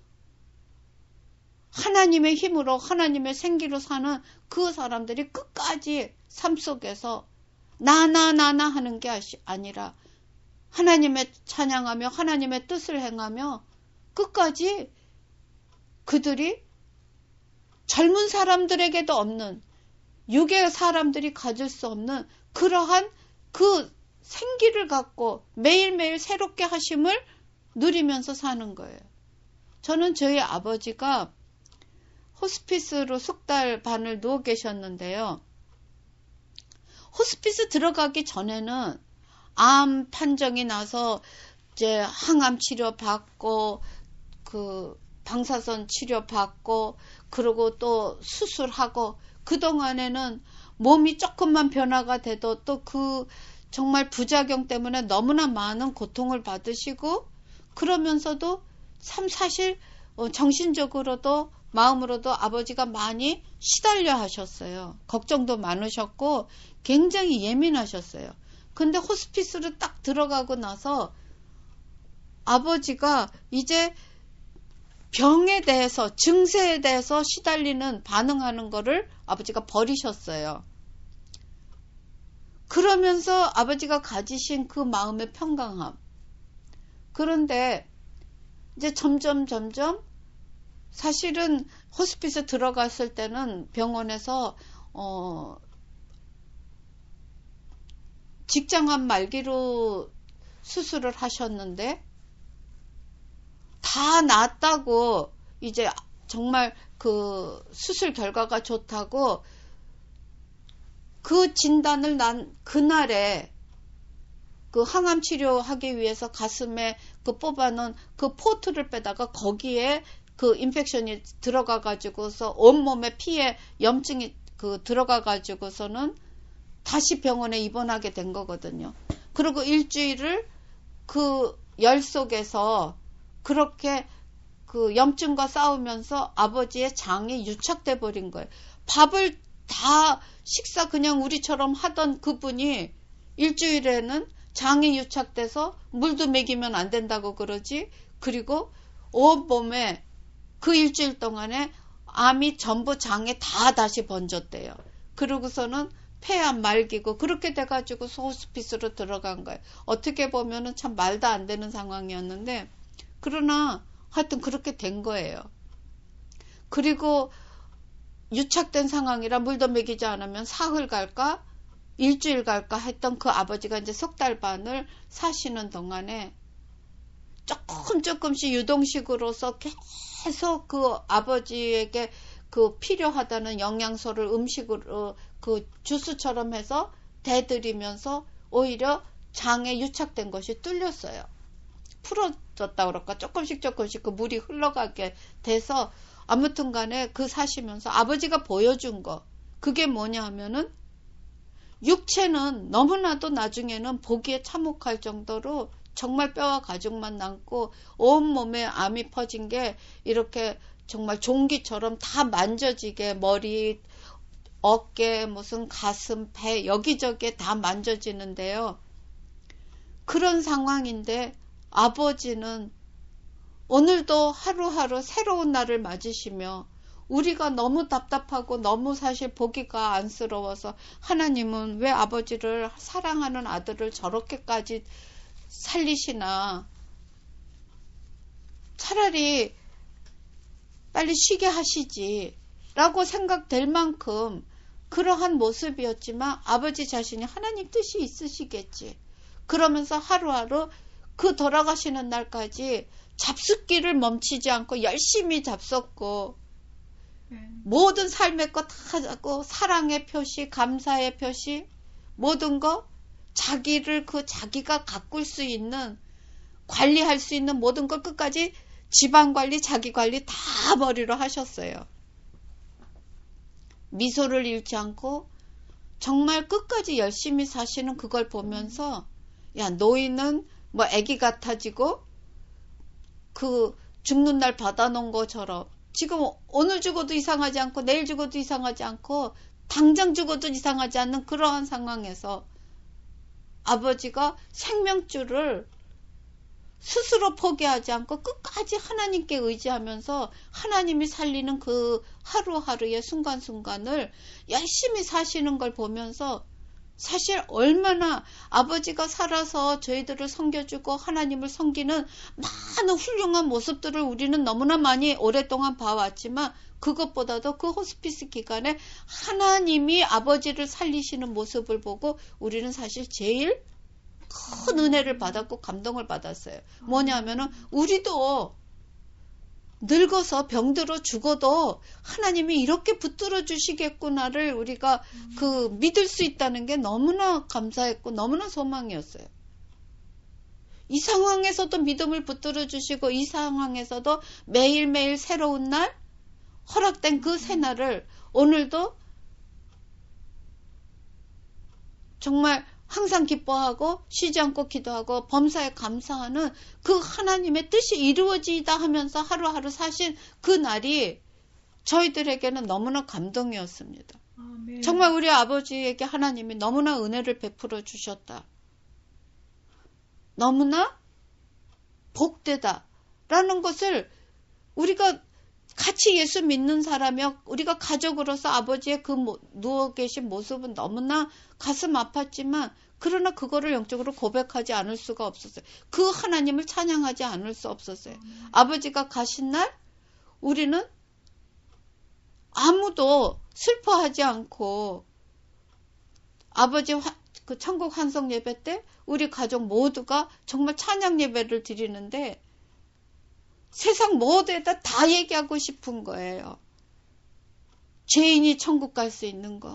하나님의 힘으로 하나님의 생기로 사는 그 사람들이 끝까지 삶 속에서 나나 나나 하는 게 아니라 하나님의 찬양하며 하나님의 뜻을 행하며 끝까지 그들이 젊은 사람들에게도 없는 육의 사람들이 가질 수 없는 그러한 그 생기를 갖고 매일매일 새롭게 하심을 누리면서 사는 거예요. 저는 저희 아버지가 호스피스로 석 달 반을 누워 계셨는데요. 호스피스 들어가기 전에는 암 판정이 나서 이제 항암 치료 받고 그 방사선 치료 받고 그리고 또 수술하고 그동안에는 몸이 조금만 변화가 돼도 또 그 정말 부작용 때문에 너무나 많은 고통을 받으시고 그러면서도 참 사실 어, 정신적으로도 마음으로도 아버지가 많이 시달려 하셨어요. 걱정도 많으셨고 굉장히 예민하셨어요. 근데 호스피스로 딱 들어가고 나서 아버지가 이제 병에 대해서, 증세에 대해서 시달리는, 반응하는 거를 아버지가 버리셨어요. 그러면서 아버지가 가지신 그 마음의 평강함. 그런데 이제 점점 점점 사실은 호스피스 들어갔을 때는 병원에서 어 직장암 말기로 수술을 하셨는데 다 낫다고, 이제 정말 그 수술 결과가 좋다고 그 진단을 난 그날에 그 항암 치료하기 위해서 가슴에 그 뽑아놓은 그 포트를 빼다가 거기에 그 인펙션이 들어가 가지고서 온몸에 피에 염증이 그 들어가 가지고서는 다시 병원에 입원하게 된 거거든요. 그리고 일주일을 그 열 속에서 그렇게 그 염증과 싸우면서 아버지의 장이 유착돼 버린 거예요. 밥을 다 식사 그냥 우리처럼 하던 그분이 일주일에는 장이 유착돼서 물도 먹이면 안 된다고 그러지. 그리고 온몸에 그 일주일 동안에 암이 전부 장에 다 다시 번졌대요. 그러고서는 폐암 말기고 그렇게 돼가지고 호스피스로 들어간 거예요. 어떻게 보면은 참 말도 안 되는 상황이었는데, 그러나 하여튼 그렇게 된 거예요. 그리고 유착된 상황이라 물도 먹이지 않으면 사흘 갈까 일주일 갈까 했던 그 아버지가 이제 석 달 반을 사시는 동안에 조금 조금씩 유동식으로서 계속 그 아버지에게 그 필요하다는 영양소를 음식으로 그 주스처럼 해서 대드리면서 오히려 장에 유착된 것이 뚫렸어요. 풀어졌다 그럴까? 조금씩 조금씩 그 물이 흘러가게 돼서 아무튼 간에 그 사시면서 아버지가 보여준 거, 그게 뭐냐 하면은 육체는 너무나도 나중에는 보기에 참혹할 정도로 정말 뼈와 가죽만 남고 온몸에 암이 퍼진 게 이렇게 정말 종기처럼 다 만져지게, 머리, 어깨, 무슨 가슴, 배 여기저기에 다 만져지는데요. 그런 상황인데 아버지는 오늘도 하루하루 새로운 날을 맞으시며 우리가 너무 답답하고 너무 사실 보기가 안쓰러워서 하나님은 왜 아버지를 사랑하는 아들을 저렇게까지 살리시나, 차라리 빨리 쉬게 하시지 라고 생각될 만큼 그러한 모습이었지만 아버지 자신이 하나님 뜻이 있으시겠지. 그러면서 하루하루 그 돌아가시는 날까지 잡숫기를 멈추지 않고 열심히 잡섰고 음. 모든 삶의 것 다 하고 사랑의 표시, 감사의 표시, 모든 거 자기를 그 자기가 가꿀 수 있는, 관리할 수 있는 모든 걸 끝까지 집안관리, 자기관리 다 머리로 하셨어요. 미소를 잃지 않고 정말 끝까지 열심히 사시는 그걸 보면서 야, 노인은 뭐 애기 같아지고 그 죽는 날 받아놓은 것처럼 지금 오늘 죽어도 이상하지 않고 내일 죽어도 이상하지 않고 당장 죽어도 이상하지 않는 그러한 상황에서 아버지가 생명줄을 스스로 포기하지 않고 끝까지 하나님께 의지하면서 하나님이 살리는 그 하루하루의 순간순간을 열심히 사시는 걸 보면서 사실 얼마나 아버지가 살아서 저희들을 섬겨주고 하나님을 섬기는 많은 훌륭한 모습들을 우리는 너무나 많이 오랫동안 봐왔지만 그것보다도 그 호스피스 기간에 하나님이 아버지를 살리시는 모습을 보고 우리는 사실 제일 큰 은혜를 받았고 감동을 받았어요. 뭐냐면은 우리도 늙어서 병들어 죽어도 하나님이 이렇게 붙들어 주시겠구나를 우리가 그 믿을 수 있다는 게 너무나 감사했고 너무나 소망이었어요. 이 상황에서도 믿음을 붙들어 주시고 이 상황에서도 매일매일 새로운 날 허락된 그 새날을 오늘도 정말 항상 기뻐하고 쉬지 않고 기도하고 범사에 감사하는 그 하나님의 뜻이 이루어지다 하면서 하루하루 사신 그 날이 저희들에게는 너무나 감동이었습니다. 아멘. 정말 우리 아버지에게 하나님이 너무나 은혜를 베풀어 주셨다. 너무나 복되다 라는 것을 우리가 같이 예수 믿는 사람이요, 우리가 가족으로서 아버지의 그 누워 계신 모습은 너무나 가슴 아팠지만, 그러나 그거를 영적으로 고백하지 않을 수가 없었어요. 그 하나님을 찬양하지 않을 수 없었어요. 음. 아버지가 가신 날 우리는 아무도 슬퍼하지 않고, 아버지 화, 그 천국 환송 예배 때 우리 가족 모두가 정말 찬양 예배를 드리는데, 세상 모두에다 다 얘기하고 싶은 거예요. 죄인이 천국 갈 수 있는 거.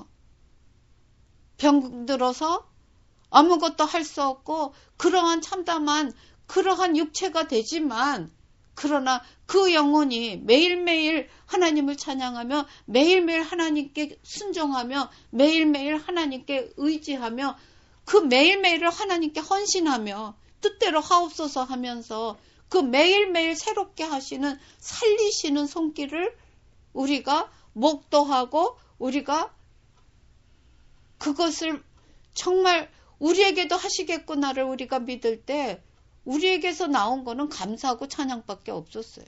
병들어서 아무것도 할 수 없고 그러한 참담한 그러한 육체가 되지만, 그러나 그 영혼이 매일매일 하나님을 찬양하며 매일매일 하나님께 순종하며 매일매일 하나님께 의지하며 그 매일매일을 하나님께 헌신하며 뜻대로 하옵소서 하면서 그 매일매일 새롭게 하시는 살리시는 손길을 우리가 목도하고 우리가 그것을 정말 우리에게도 하시겠구나를 우리가 믿을 때 우리에게서 나온 거는 감사하고 찬양밖에 없었어요.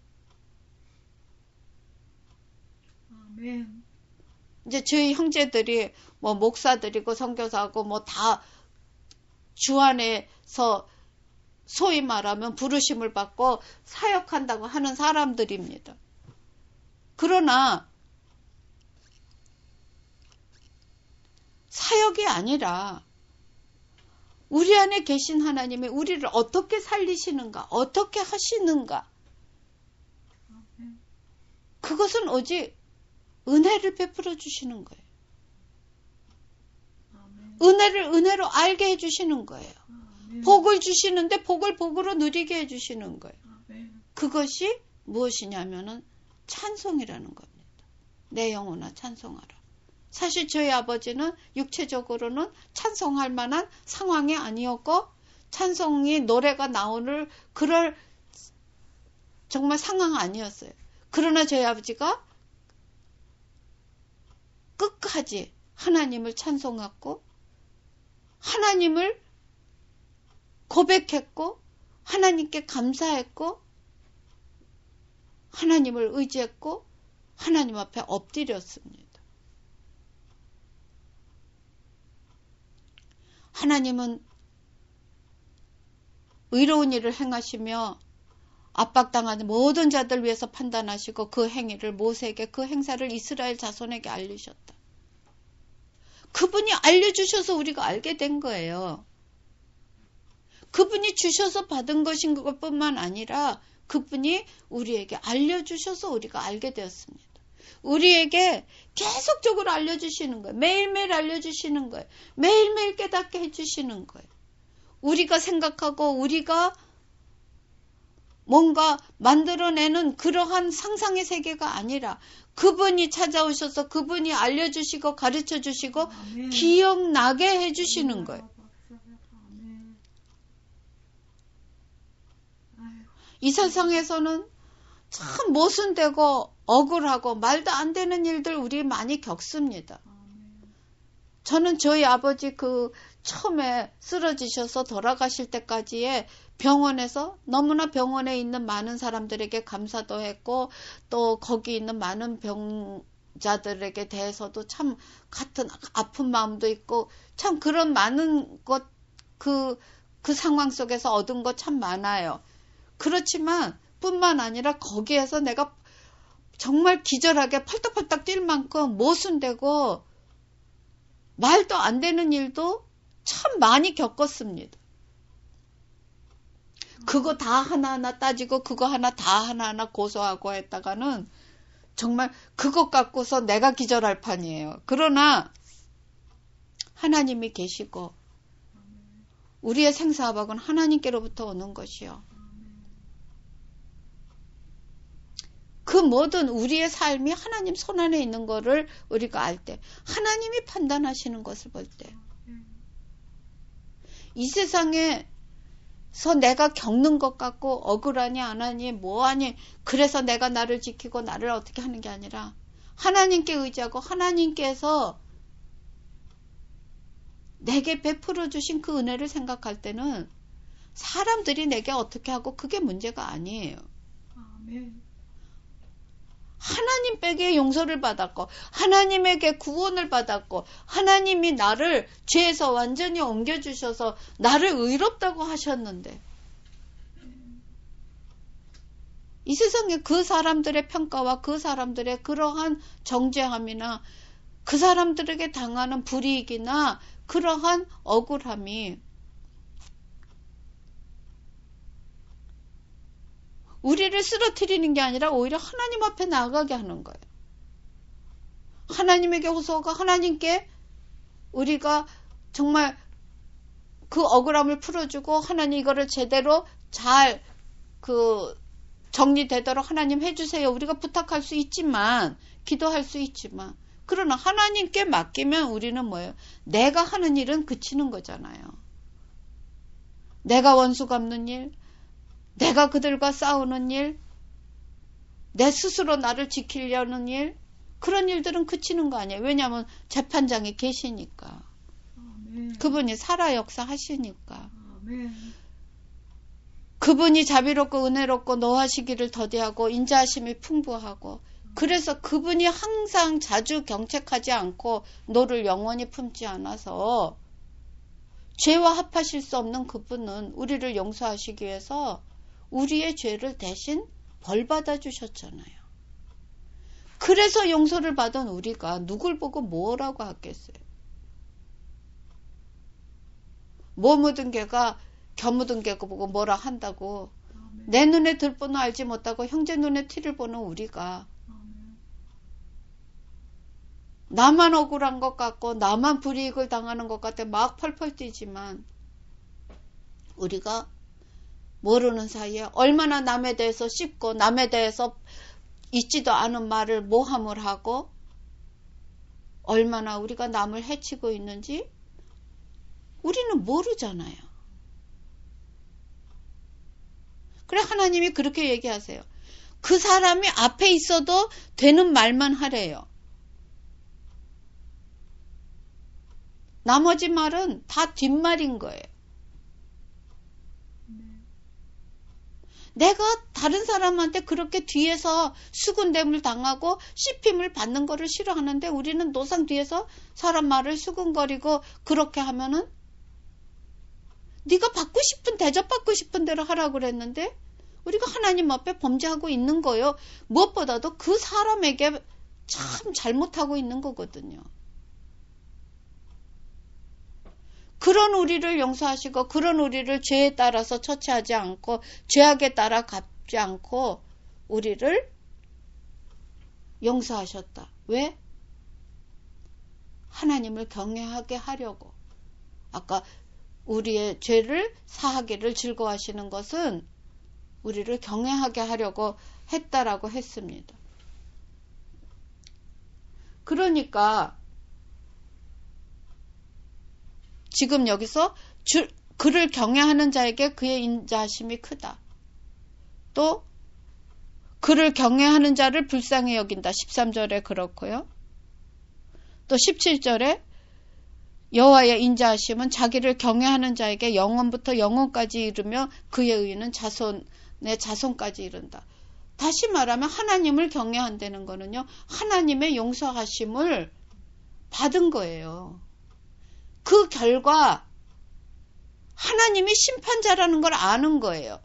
아멘. 이제 저희 형제들이 뭐 목사들이고 선교사고 뭐 다 주 안에서 소위 말하면 부르심을 받고 사역한다고 하는 사람들입니다. 그러나 사역이 아니라 우리 안에 계신 하나님이 우리를 어떻게 살리시는가, 어떻게 하시는가, 그것은 오직 은혜를 베풀어 주시는 거예요. 은혜를 은혜로 알게 해주시는 거예요. 복을 주시는데 복을 복으로 누리게 해주시는 거예요. 그것이 무엇이냐면은 찬송이라는 겁니다. 내 영혼아 찬송하라. 사실 저희 아버지는 육체적으로는 찬송할 만한 상황이 아니었고, 찬송이 노래가 나오는 그럴 정말 상황 아니었어요. 그러나 저희 아버지가 끝까지 하나님을 찬송했고, 하나님을 고백했고, 하나님께 감사했고, 하나님을 의지했고, 하나님 앞에 엎드렸습니다. 하나님은 의로운 일을 행하시며 압박당하는 모든 자들 위해서 판단하시고 그 행위를 모세에게, 그 행사를 이스라엘 자손에게 알리셨다. 그분이 알려주셔서 우리가 알게 된 거예요. 그분이 주셔서 받은 것인 것뿐만 아니라 그분이 우리에게 알려주셔서 우리가 알게 되었습니다. 우리에게 계속적으로 알려주시는 거예요. 매일매일 알려주시는 거예요. 매일매일 깨닫게 해주시는 거예요. 우리가 생각하고 우리가 뭔가 만들어내는 그러한 상상의 세계가 아니라 그분이 찾아오셔서 그분이 알려주시고 가르쳐주시고 아멘. 기억나게 해주시는 거예요. 이 세상에서는 참 모순되고 억울하고 말도 안 되는 일들 우리 많이 겪습니다. 저는 저희 아버지 그 처음에 쓰러지셔서 돌아가실 때까지의 병원에서 너무나 병원에 있는 많은 사람들에게 감사도 했고, 또 거기 있는 많은 병자들에게 대해서도 참 같은 아픈 마음도 있고, 참 그런 많은 것, 그, 그 상황 속에서 얻은 것 참 많아요. 그렇지만 뿐만 아니라 거기에서 내가 정말 기절하게 팔딱팔딱 뛸 만큼 모순되고 말도 안 되는 일도 참 많이 겪었습니다. 그거 다 하나하나 따지고 그거 하나 다 하나하나 고소하고 했다가는 정말 그것 갖고서 내가 기절할 판이에요. 그러나 하나님이 계시고 우리의 생사화복은 하나님께로부터 오는 것이요. 그 모든 우리의 삶이 하나님 손안에 있는 거를 우리가 알 때, 하나님이 판단하시는 것을 볼 때, 이 세상에서 내가 겪는 것 같고 억울하니 안 하니 뭐하니 그래서 내가 나를 지키고 나를 어떻게 하는 게 아니라 하나님께 의지하고 하나님께서 내게 베풀어 주신 그 은혜를 생각할 때는 사람들이 내게 어떻게 하고 그게 문제가 아니에요. 아멘. 하나님 댁에 용서를 받았고 하나님에게 구원을 받았고 하나님이 나를 죄에서 완전히 옮겨주셔서 나를 의롭다고 하셨는데 이 세상에 그 사람들의 평가와 그 사람들의 그러한 정죄함이나 그 사람들에게 당하는 불이익이나 그러한 억울함이 우리를 쓰러뜨리는 게 아니라 오히려 하나님 앞에 나아가게 하는 거예요. 하나님에게 호소하고 하나님께 우리가 정말 그 억울함을 풀어주고 하나님 이거를 제대로 잘 그 정리되도록 하나님 해주세요. 우리가 부탁할 수 있지만 기도할 수 있지만 그러나 하나님께 맡기면 우리는 뭐예요? 내가 하는 일은 그치는 거잖아요. 내가 원수 갚는 일, 내가 그들과 싸우는 일, 내 스스로 나를 지키려는 일, 그런 일들은 그치는 거 아니에요. 왜냐하면 재판장이 계시니까. 아멘. 그분이 살아 역사하시니까. 아멘. 그분이 자비롭고 은혜롭고 노하시기를 더디하고 인자하심이 풍부하고 그래서 그분이 항상 자주 경책하지 않고 노를 영원히 품지 않아서 죄와 합하실 수 없는 그분은 우리를 용서하시기 위해서 우리의 죄를 대신 벌 받아주셨잖아요. 그래서 용서를 받은 우리가 누굴 보고 뭐라고 하겠어요. 뭐 묻은 개가 겨 묻은 개 보고 뭐라 한다고. 아멘. 내 눈에 들보는 알지 못하고 형제 눈에 티를 보는 우리가 아멘. 나만 억울한 것 같고 나만 불이익을 당하는 것 같아 막 펄펄 뛰지만 우리가 모르는 사이에 얼마나 남에 대해서 씹고 남에 대해서 있지도 않은 말을 모함을 하고 얼마나 우리가 남을 해치고 있는지 우리는 모르잖아요. 그래 하나님이 그렇게 얘기하세요. 그 사람이 앞에 있어도 되는 말만 하래요. 나머지 말은 다 뒷말인 거예요. 내가 다른 사람한테 그렇게 뒤에서 수군댐을 당하고 씹힘을 받는 거를 싫어하는데 우리는 노상 뒤에서 사람 말을 수군거리고 그렇게 하면은 네가 받고 싶은 대접받고 싶은 대로 하라고 그랬는데 우리가 하나님 앞에 범죄하고 있는 거예요. 무엇보다도 그 사람에게 참 잘못하고 있는 거거든요. 그런 우리를 용서하시고 그런 우리를 죄에 따라서 처치하지 않고 죄악에 따라 갚지 않고 우리를 용서하셨다. 왜? 하나님을 경외하게 하려고. 아까 우리의 죄를 사하기를 즐거워하시는 것은 우리를 경외하게 하려고 했다라고 했습니다. 그러니까 지금 여기서 주, 그를 경외하는 자에게 그의 인자하심이 크다. 또 그를 경외하는 자를 불쌍히 여긴다. 십삼 절에 그렇고요. 또 십칠 절에 여호와의 인자하심은 자기를 경외하는 자에게 영원부터 영원까지 이르며 그의 의는 자손의 자손까지 이른다. 다시 말하면 하나님을 경외한다는 거는요. 하나님의 용서하심을 받은 거예요. 그 결과 하나님이 심판자라는 걸 아는 거예요.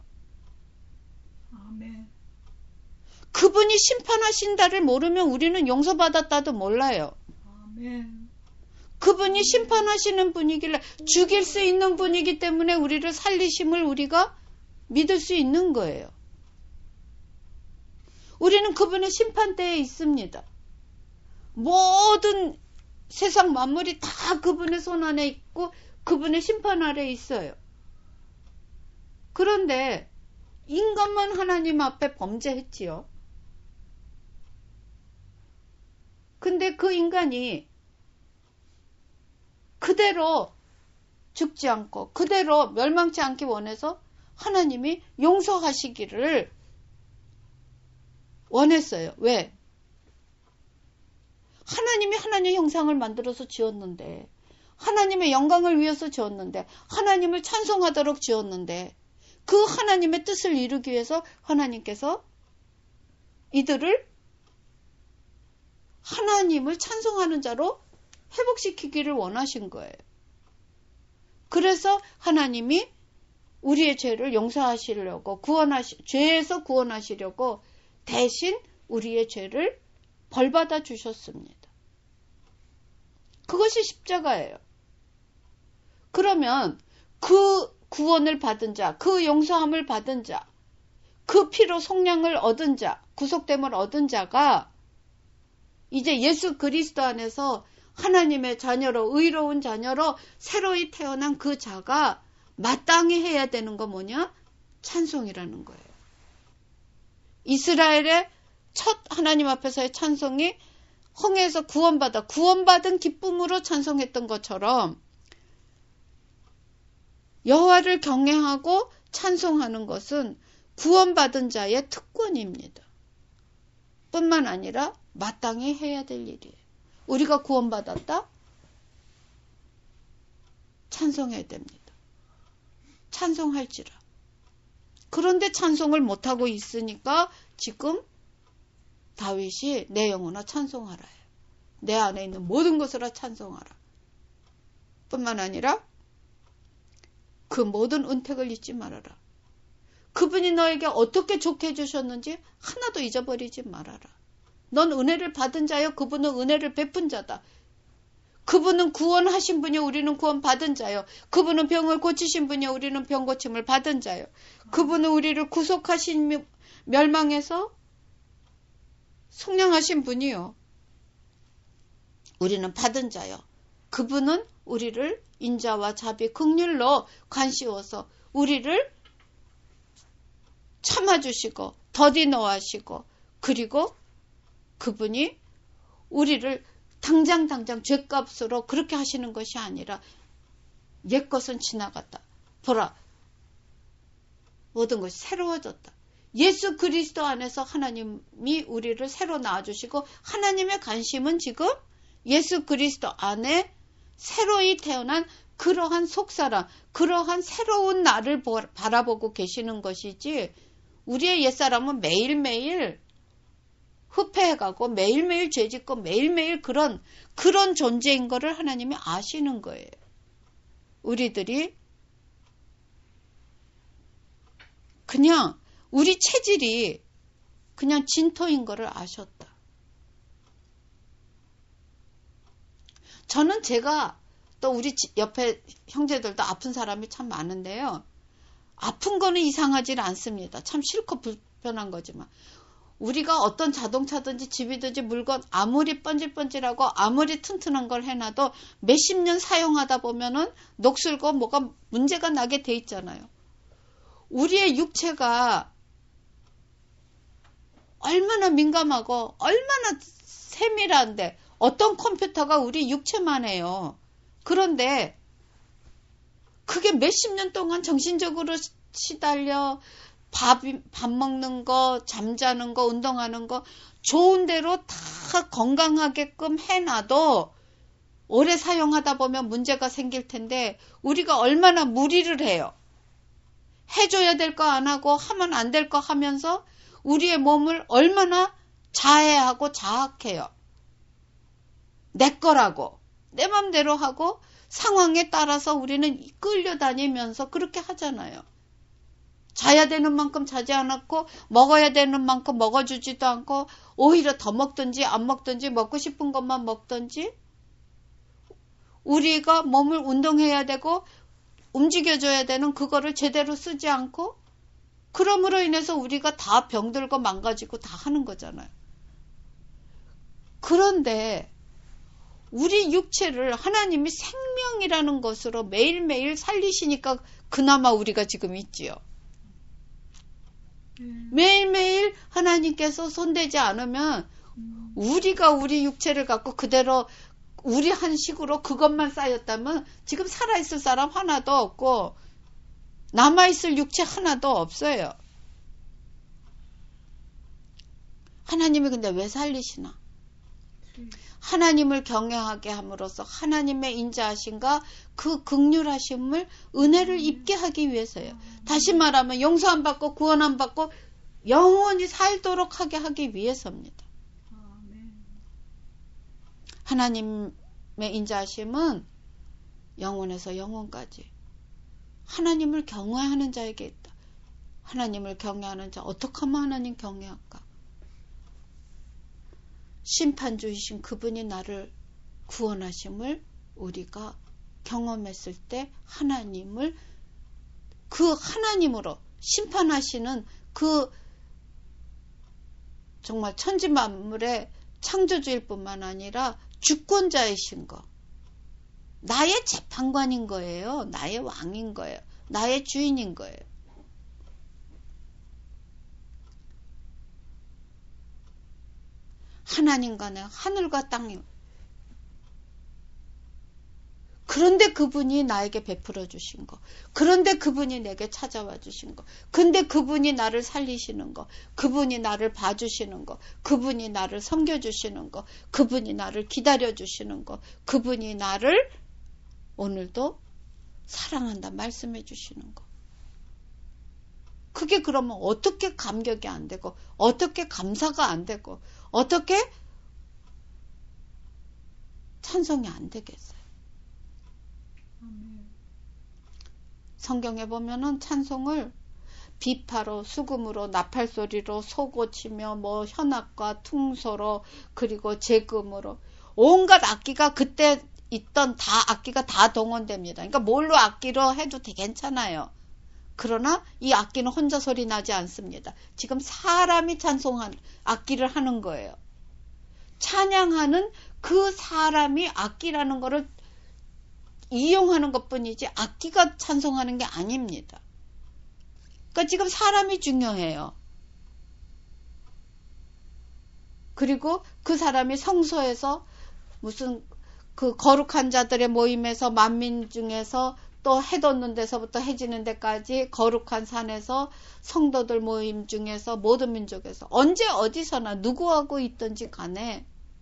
아멘. 그분이 심판하신다를 모르면 우리는 용서받았다도 몰라요. 아멘. 그분이 심판하시는 분이길래 죽일 수 있는 분이기 때문에 우리를 살리심을 우리가 믿을 수 있는 거예요. 우리는 그분의 심판대에 있습니다. 모든 세상 만물이 다 그분의 손 안에 있고 그분의 심판 아래에 있어요. 그런데 인간만 하나님 앞에 범죄했지요. 근데 그 인간이 그대로 죽지 않고 그대로 멸망치 않기 원해서 하나님이 용서하시기를 원했어요. 왜? 하나님이 하나님의 형상을 만들어서 지었는데, 하나님의 영광을 위해서 지었는데, 하나님을 찬송하도록 지었는데, 그 하나님의 뜻을 이루기 위해서 하나님께서 이들을 하나님을 찬송하는 자로 회복시키기를 원하신 거예요. 그래서 하나님이 우리의 죄를 용서하시려고, 구원하시, 죄에서 구원하시려고 대신 우리의 죄를 벌받아 주셨습니다. 그것이 십자가예요. 그러면 그 구원을 받은 자, 그 용서함을 받은 자, 그 피로 속량을 얻은 자, 구속됨을 얻은 자가 이제 예수 그리스도 안에서 하나님의 자녀로, 의로운 자녀로 새로이 태어난 그 자가 마땅히 해야 되는 거 뭐냐? 찬송이라는 거예요. 이스라엘의 첫 하나님 앞에서의 찬송이 홍해에서 구원받아, 구원받은 기쁨으로 찬송했던 것처럼 여호와를 경외하고 찬송하는 것은 구원받은 자의 특권입니다. 뿐만 아니라 마땅히 해야 될 일이에요. 우리가 구원받았다? 찬송해야 됩니다. 찬송할지라. 그런데 찬송을 못하고 있으니까 지금 다윗이 내 영혼아 찬송하라 해요. 내 안에 있는 모든 것으로 찬송하라. 뿐만 아니라 그 모든 은택을 잊지 말아라. 그분이 너에게 어떻게 좋게 해주셨는지 하나도 잊어버리지 말아라. 넌 은혜를 받은 자요. 그분은 은혜를 베푼 자다. 그분은 구원하신 분이요. 우리는 구원받은 자요. 그분은 병을 고치신 분이요. 우리는 병 고침을 받은 자요. 그분은 우리를 구속하신 멸망에서 속량하신 분이요. 우리는 받은 자요. 그분은 우리를 인자와 자비, 긍휼로 관씌워서 우리를 참아주시고 더디노 하시고 그리고 그분이 우리를 당장 당장 죗값으로 그렇게 하시는 것이 아니라 옛것은 지나갔다. 보라, 모든 것이 새로워졌다. 예수 그리스도 안에서 하나님이 우리를 새로 낳아주시고 하나님의 관심은 지금 예수 그리스도 안에 새로이 태어난 그러한 속사람, 그러한 새로운 나를 바라보고 계시는 것이지 우리의 옛사람은 매일매일 흡해가고 매일매일 죄짓고 매일매일 그런 그런 존재인 거를 하나님이 아시는 거예요. 우리들이 그냥 우리 체질이 그냥 진토인 거를 아셨다. 저는 제가 또 우리 옆에 형제들도 아픈 사람이 참 많은데요. 아픈 거는 이상하지 않습니다. 참 싫고 불편한 거지만 우리가 어떤 자동차든지 집이든지 물건 아무리 번질번질하고 아무리 튼튼한 걸 해놔도 몇십 년 사용하다 보면은 녹슬고 뭐가 문제가 나게 돼 있잖아요. 우리의 육체가 얼마나 민감하고 얼마나 세밀한데 어떤 컴퓨터가 우리 육체만 해요. 그런데 그게 몇십 년 동안 정신적으로 시달려 밥, 밥 먹는 거, 잠자는 거, 운동하는 거 좋은 대로 다 건강하게끔 해놔도 오래 사용하다 보면 문제가 생길 텐데 우리가 얼마나 무리를 해요. 해줘야 될 거 안 하고 하면 안 될 거 하면서 우리의 몸을 얼마나 자해하고 자학해요. 내 거라고 내 맘대로 하고 상황에 따라서 우리는 끌려다니면서 그렇게 하잖아요. 자야 되는 만큼 자지 않았고 먹어야 되는 만큼 먹어주지도 않고 오히려 더 먹든지 안 먹든지 먹고 싶은 것만 먹든지 우리가 몸을 운동해야 되고 움직여줘야 되는 그거를 제대로 쓰지 않고 그럼으로 인해서 우리가 다 병들고 망가지고 다 하는 거잖아요. 그런데 우리 육체를 하나님이 생명이라는 것으로 매일매일 살리시니까 그나마 우리가 지금 있지요. 음. 매일매일 하나님께서 손대지 않으면 음. 우리가 우리 육체를 갖고 그대로 우리 한식으로 그것만 쌓였다면 지금 살아있을 사람 하나도 없고 남아있을 육체 하나도 없어요. 하나님이 근데 왜 살리시나? 하나님을 경외하게 함으로써 하나님의 인자하심과 그 긍휼하심을 은혜를 입게 하기 위해서요. 다시 말하면 용서 안 받고 구원 안 받고 영원히 살도록 하게 하기 위해서입니다. 하나님의 인자하심은 영원에서 영원까지 하나님을 경외하는 자에게 있다. 하나님을 경외하는 자, 어떻게 하면 하나님 경외할까? 심판주이신 그분이 나를 구원하심을 우리가 경험했을 때 하나님을 그 하나님으로 심판하시는 그 정말 천지만물의 창조주일 뿐만 아니라 주권자이신 거, 나의 재판관인 거예요. 나의 왕인 거예요. 나의 주인인 거예요. 하나님 간에 하늘과 땅이. 그런데 그분이 나에게 베풀어 주신 거. 그런데 그분이 내게 찾아와 주신 거. 근데 그분이 나를 살리시는 거. 그분이 나를 봐주시는 거. 그분이 나를 섬겨주시는 거. 그분이 나를 기다려 주시는 거. 그분이 나를 오늘도 사랑한다 말씀해 주시는 거. 그게 그러면 어떻게 감격이 안 되고 어떻게 감사가 안 되고 어떻게 찬송이 안 되겠어요. 성경에 보면은 찬송을 비파로 수금으로 나팔소리로 소고치며 뭐 현악과 퉁소로 그리고 재금으로 온갖 악기가 그때 있던 다 악기가 다 동원됩니다. 그러니까 뭘로 악기로 해도 되게 괜찮아요. 그러나 이 악기는 혼자 소리 나지 않습니다. 지금 사람이 찬송한 악기를 하는 거예요. 찬양하는 그 사람이 악기라는 거를 이용하는 것뿐이지 악기가 찬송하는 게 아닙니다. 그러니까 지금 사람이 중요해요. 그리고 그 사람이 성소에서 무슨 그 거룩한 자들의 모임에서 만민 중에서 또 해 돋는 데서부터 해 지는 데까지 거룩한 산에서 성도들 모임 중에서 모든 민족에서 언제 어디서나 누구하고 있든지 간에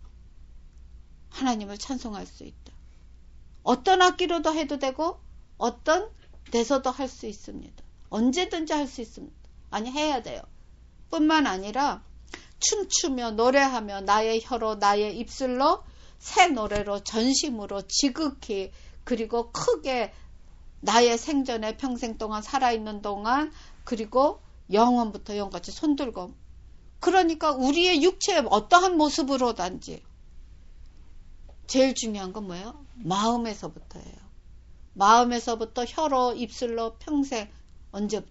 하나님을 찬송할 수 있다. 어떤 악기로도 해도 되고 어떤 데서도 할 수 있습니다. 언제든지 할 수 있습니다. 아니 해야 돼요. 뿐만 아니라 춤추며 노래하며 나의 혀로 나의 입술로 새 노래로 전심으로 지극히 그리고 크게 나의 생전에 평생 동안 살아있는 동안 그리고 영원부터 영원까지 손들고 그러니까 우리의 육체의 어떠한 모습으로든지 제일 중요한 건 뭐예요? 마음에서부터예요. 마음에서부터 혀로 입술로 평생 언제부터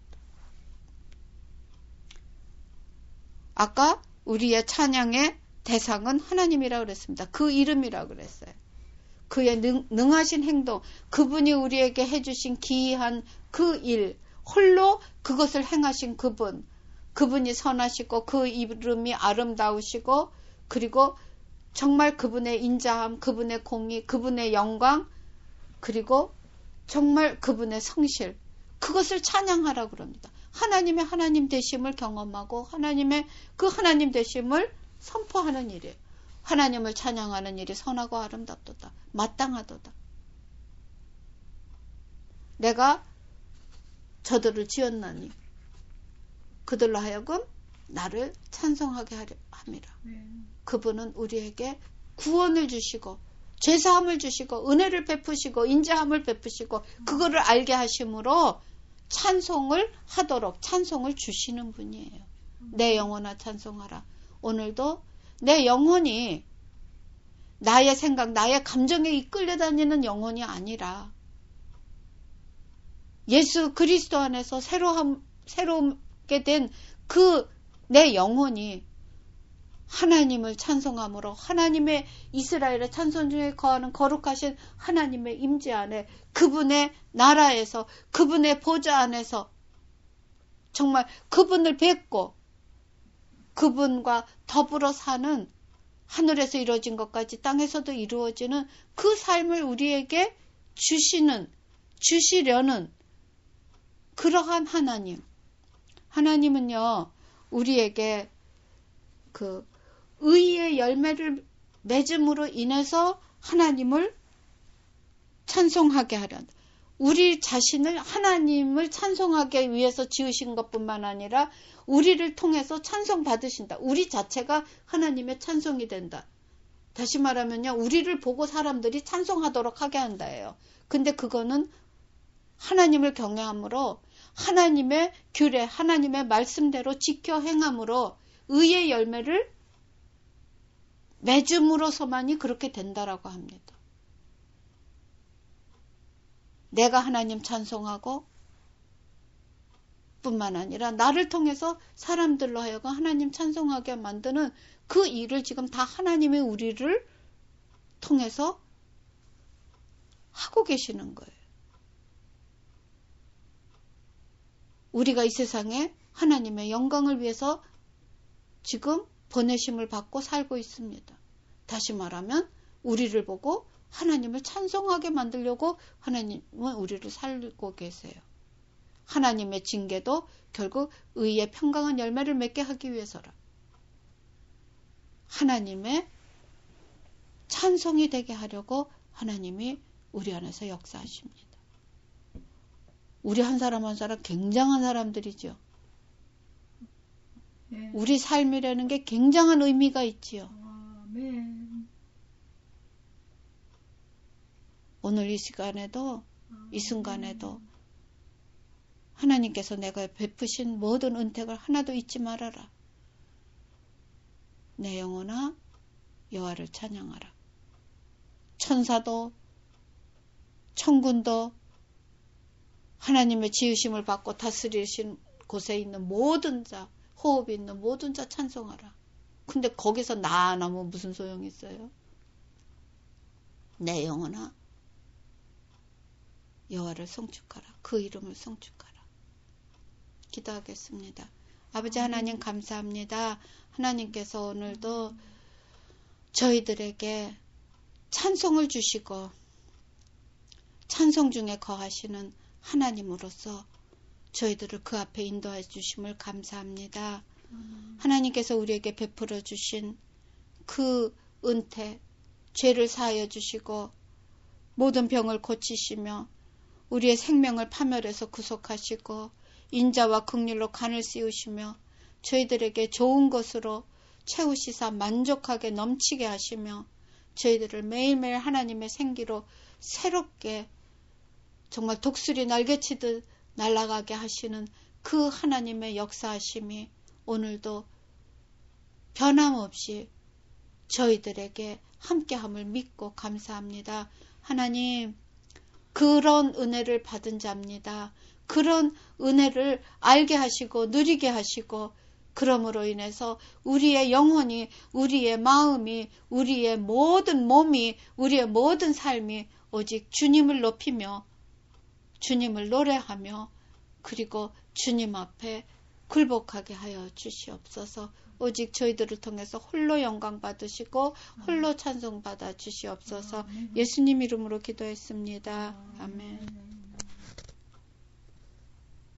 아까 우리의 찬양의 대상은 하나님이라고 그랬습니다. 그 이름이라고 그랬어요. 그의 능, 능하신 행동, 그분이 우리에게 해주신 기이한 그 일, 홀로 그것을 행하신 그분, 그분이 선하시고 그 이름이 아름다우시고 그리고 정말 그분의 인자함, 그분의 공의, 그분의 영광, 그리고 정말 그분의 성실, 그것을 찬양하라고 그럽니다. 하나님의 하나님 되심을 경험하고 하나님의 그 하나님 되심을 선포하는 일이에요. 하나님을 찬양하는 일이 선하고 아름답도다. 마땅하도다. 내가 저들을 지었나니 그들로 하여금 나를 찬송하게 하려 함이라. 네. 그분은 우리에게 구원을 주시고 죄사함을 주시고 은혜를 베푸시고 인자함을 베푸시고 음. 그거를 알게 하심으로 찬송을 하도록 찬송을 주시는 분이에요. 음. 내 영혼아 찬송하라. 오늘도 내 영혼이 나의 생각, 나의 감정에 이끌려 다니는 영혼이 아니라 예수 그리스도 안에서 새로함, 새롭게 된 그 내 영혼이 하나님을 찬송함으로 하나님의 이스라엘의 찬송 중에 거하는 거룩하신 하나님의 임재 안에 그분의 나라에서 그분의 보좌 안에서 정말 그분을 뵙고 그분과 더불어 사는 하늘에서 이루어진 것까지 땅에서도 이루어지는 그 삶을 우리에게 주시는, 주시려는 그러한 하나님. 하나님은요, 우리에게 그 의의 열매를 맺음으로 인해서 하나님을 찬송하게 하려는, 우리 자신을 하나님을 찬송하기 위해서 지으신 것뿐만 아니라 우리를 통해서 찬송받으신다. 우리 자체가 하나님의 찬송이 된다. 다시 말하면요, 우리를 보고 사람들이 찬송하도록 하게 한다예요. 근데 그거는 하나님을 경외함으로, 하나님의 규례, 하나님의 말씀대로 지켜 행함으로 의의 열매를 맺음으로서만이 그렇게 된다라고 합니다. 내가 하나님 찬송하고 뿐만 아니라 나를 통해서 사람들로 하여금 하나님 찬송하게 만드는 그 일을 지금 다 하나님의 우리를 통해서 하고 계시는 거예요. 우리가 이 세상에 하나님의 영광을 위해서 지금 보내심을 받고 살고 있습니다. 다시 말하면 우리를 보고 하나님을 찬송하게 만들려고 하나님은 우리를 살고 계세요. 하나님의 징계도 결국 의의 평강한 열매를 맺게 하기 위해서라. 하나님의 찬송이 되게 하려고 하나님이 우리 안에서 역사하십니다. 우리 한 사람 한 사람 굉장한 사람들이죠. 네. 우리 삶이라는 게 굉장한 의미가 있지요. 아멘. 오늘 이 시간에도, 이 순간에도 하나님께서 내가 베푸신 모든 은택을 하나도 잊지 말아라. 내 영혼아 여호와를 찬양하라. 천사도 천군도 하나님의 지으심을 받고 다스리신 곳에 있는 모든 자, 호흡이 있는 모든 자 찬송하라. 근데 거기서 나 안 하면 무슨 소용이 있어요? 내 영혼아 여호와를 송축하라. 그 이름을 송축하라. 기도하겠습니다. 아버지 하나님 감사합니다. 하나님께서 오늘도 저희들에게 찬송을 주시고 찬송 중에 거하시는 하나님으로서 저희들을 그 앞에 인도해 주심을 감사합니다. 음. 하나님께서 우리에게 베풀어 주신 그 은혜, 죄를 사하여 주시고 모든 병을 고치시며 우리의 생명을 파멸해서 구속하시고 인자와 긍휼로 간을 씌우시며 저희들에게 좋은 것으로 채우시사 만족하게 넘치게 하시며 저희들을 매일매일 하나님의 생기로 새롭게 정말 독수리 날개치듯 날아가게 하시는 그 하나님의 역사하심이 오늘도 변함없이 저희들에게 함께함을 믿고 감사합니다. 하나님, 그런 은혜를 받은 자입니다. 그런 은혜를 알게 하시고 누리게 하시고 그러므로 인해서 우리의 영혼이, 우리의 마음이, 우리의 모든 몸이, 우리의 모든 삶이 오직 주님을 높이며 주님을 노래하며 그리고 주님 앞에 굴복하게 하여 주시옵소서. 오직 저희들을 통해서 홀로 영광 받으시고 홀로 찬송 받아 주시옵소서. 예수님 이름으로 기도했습니다. 아멘.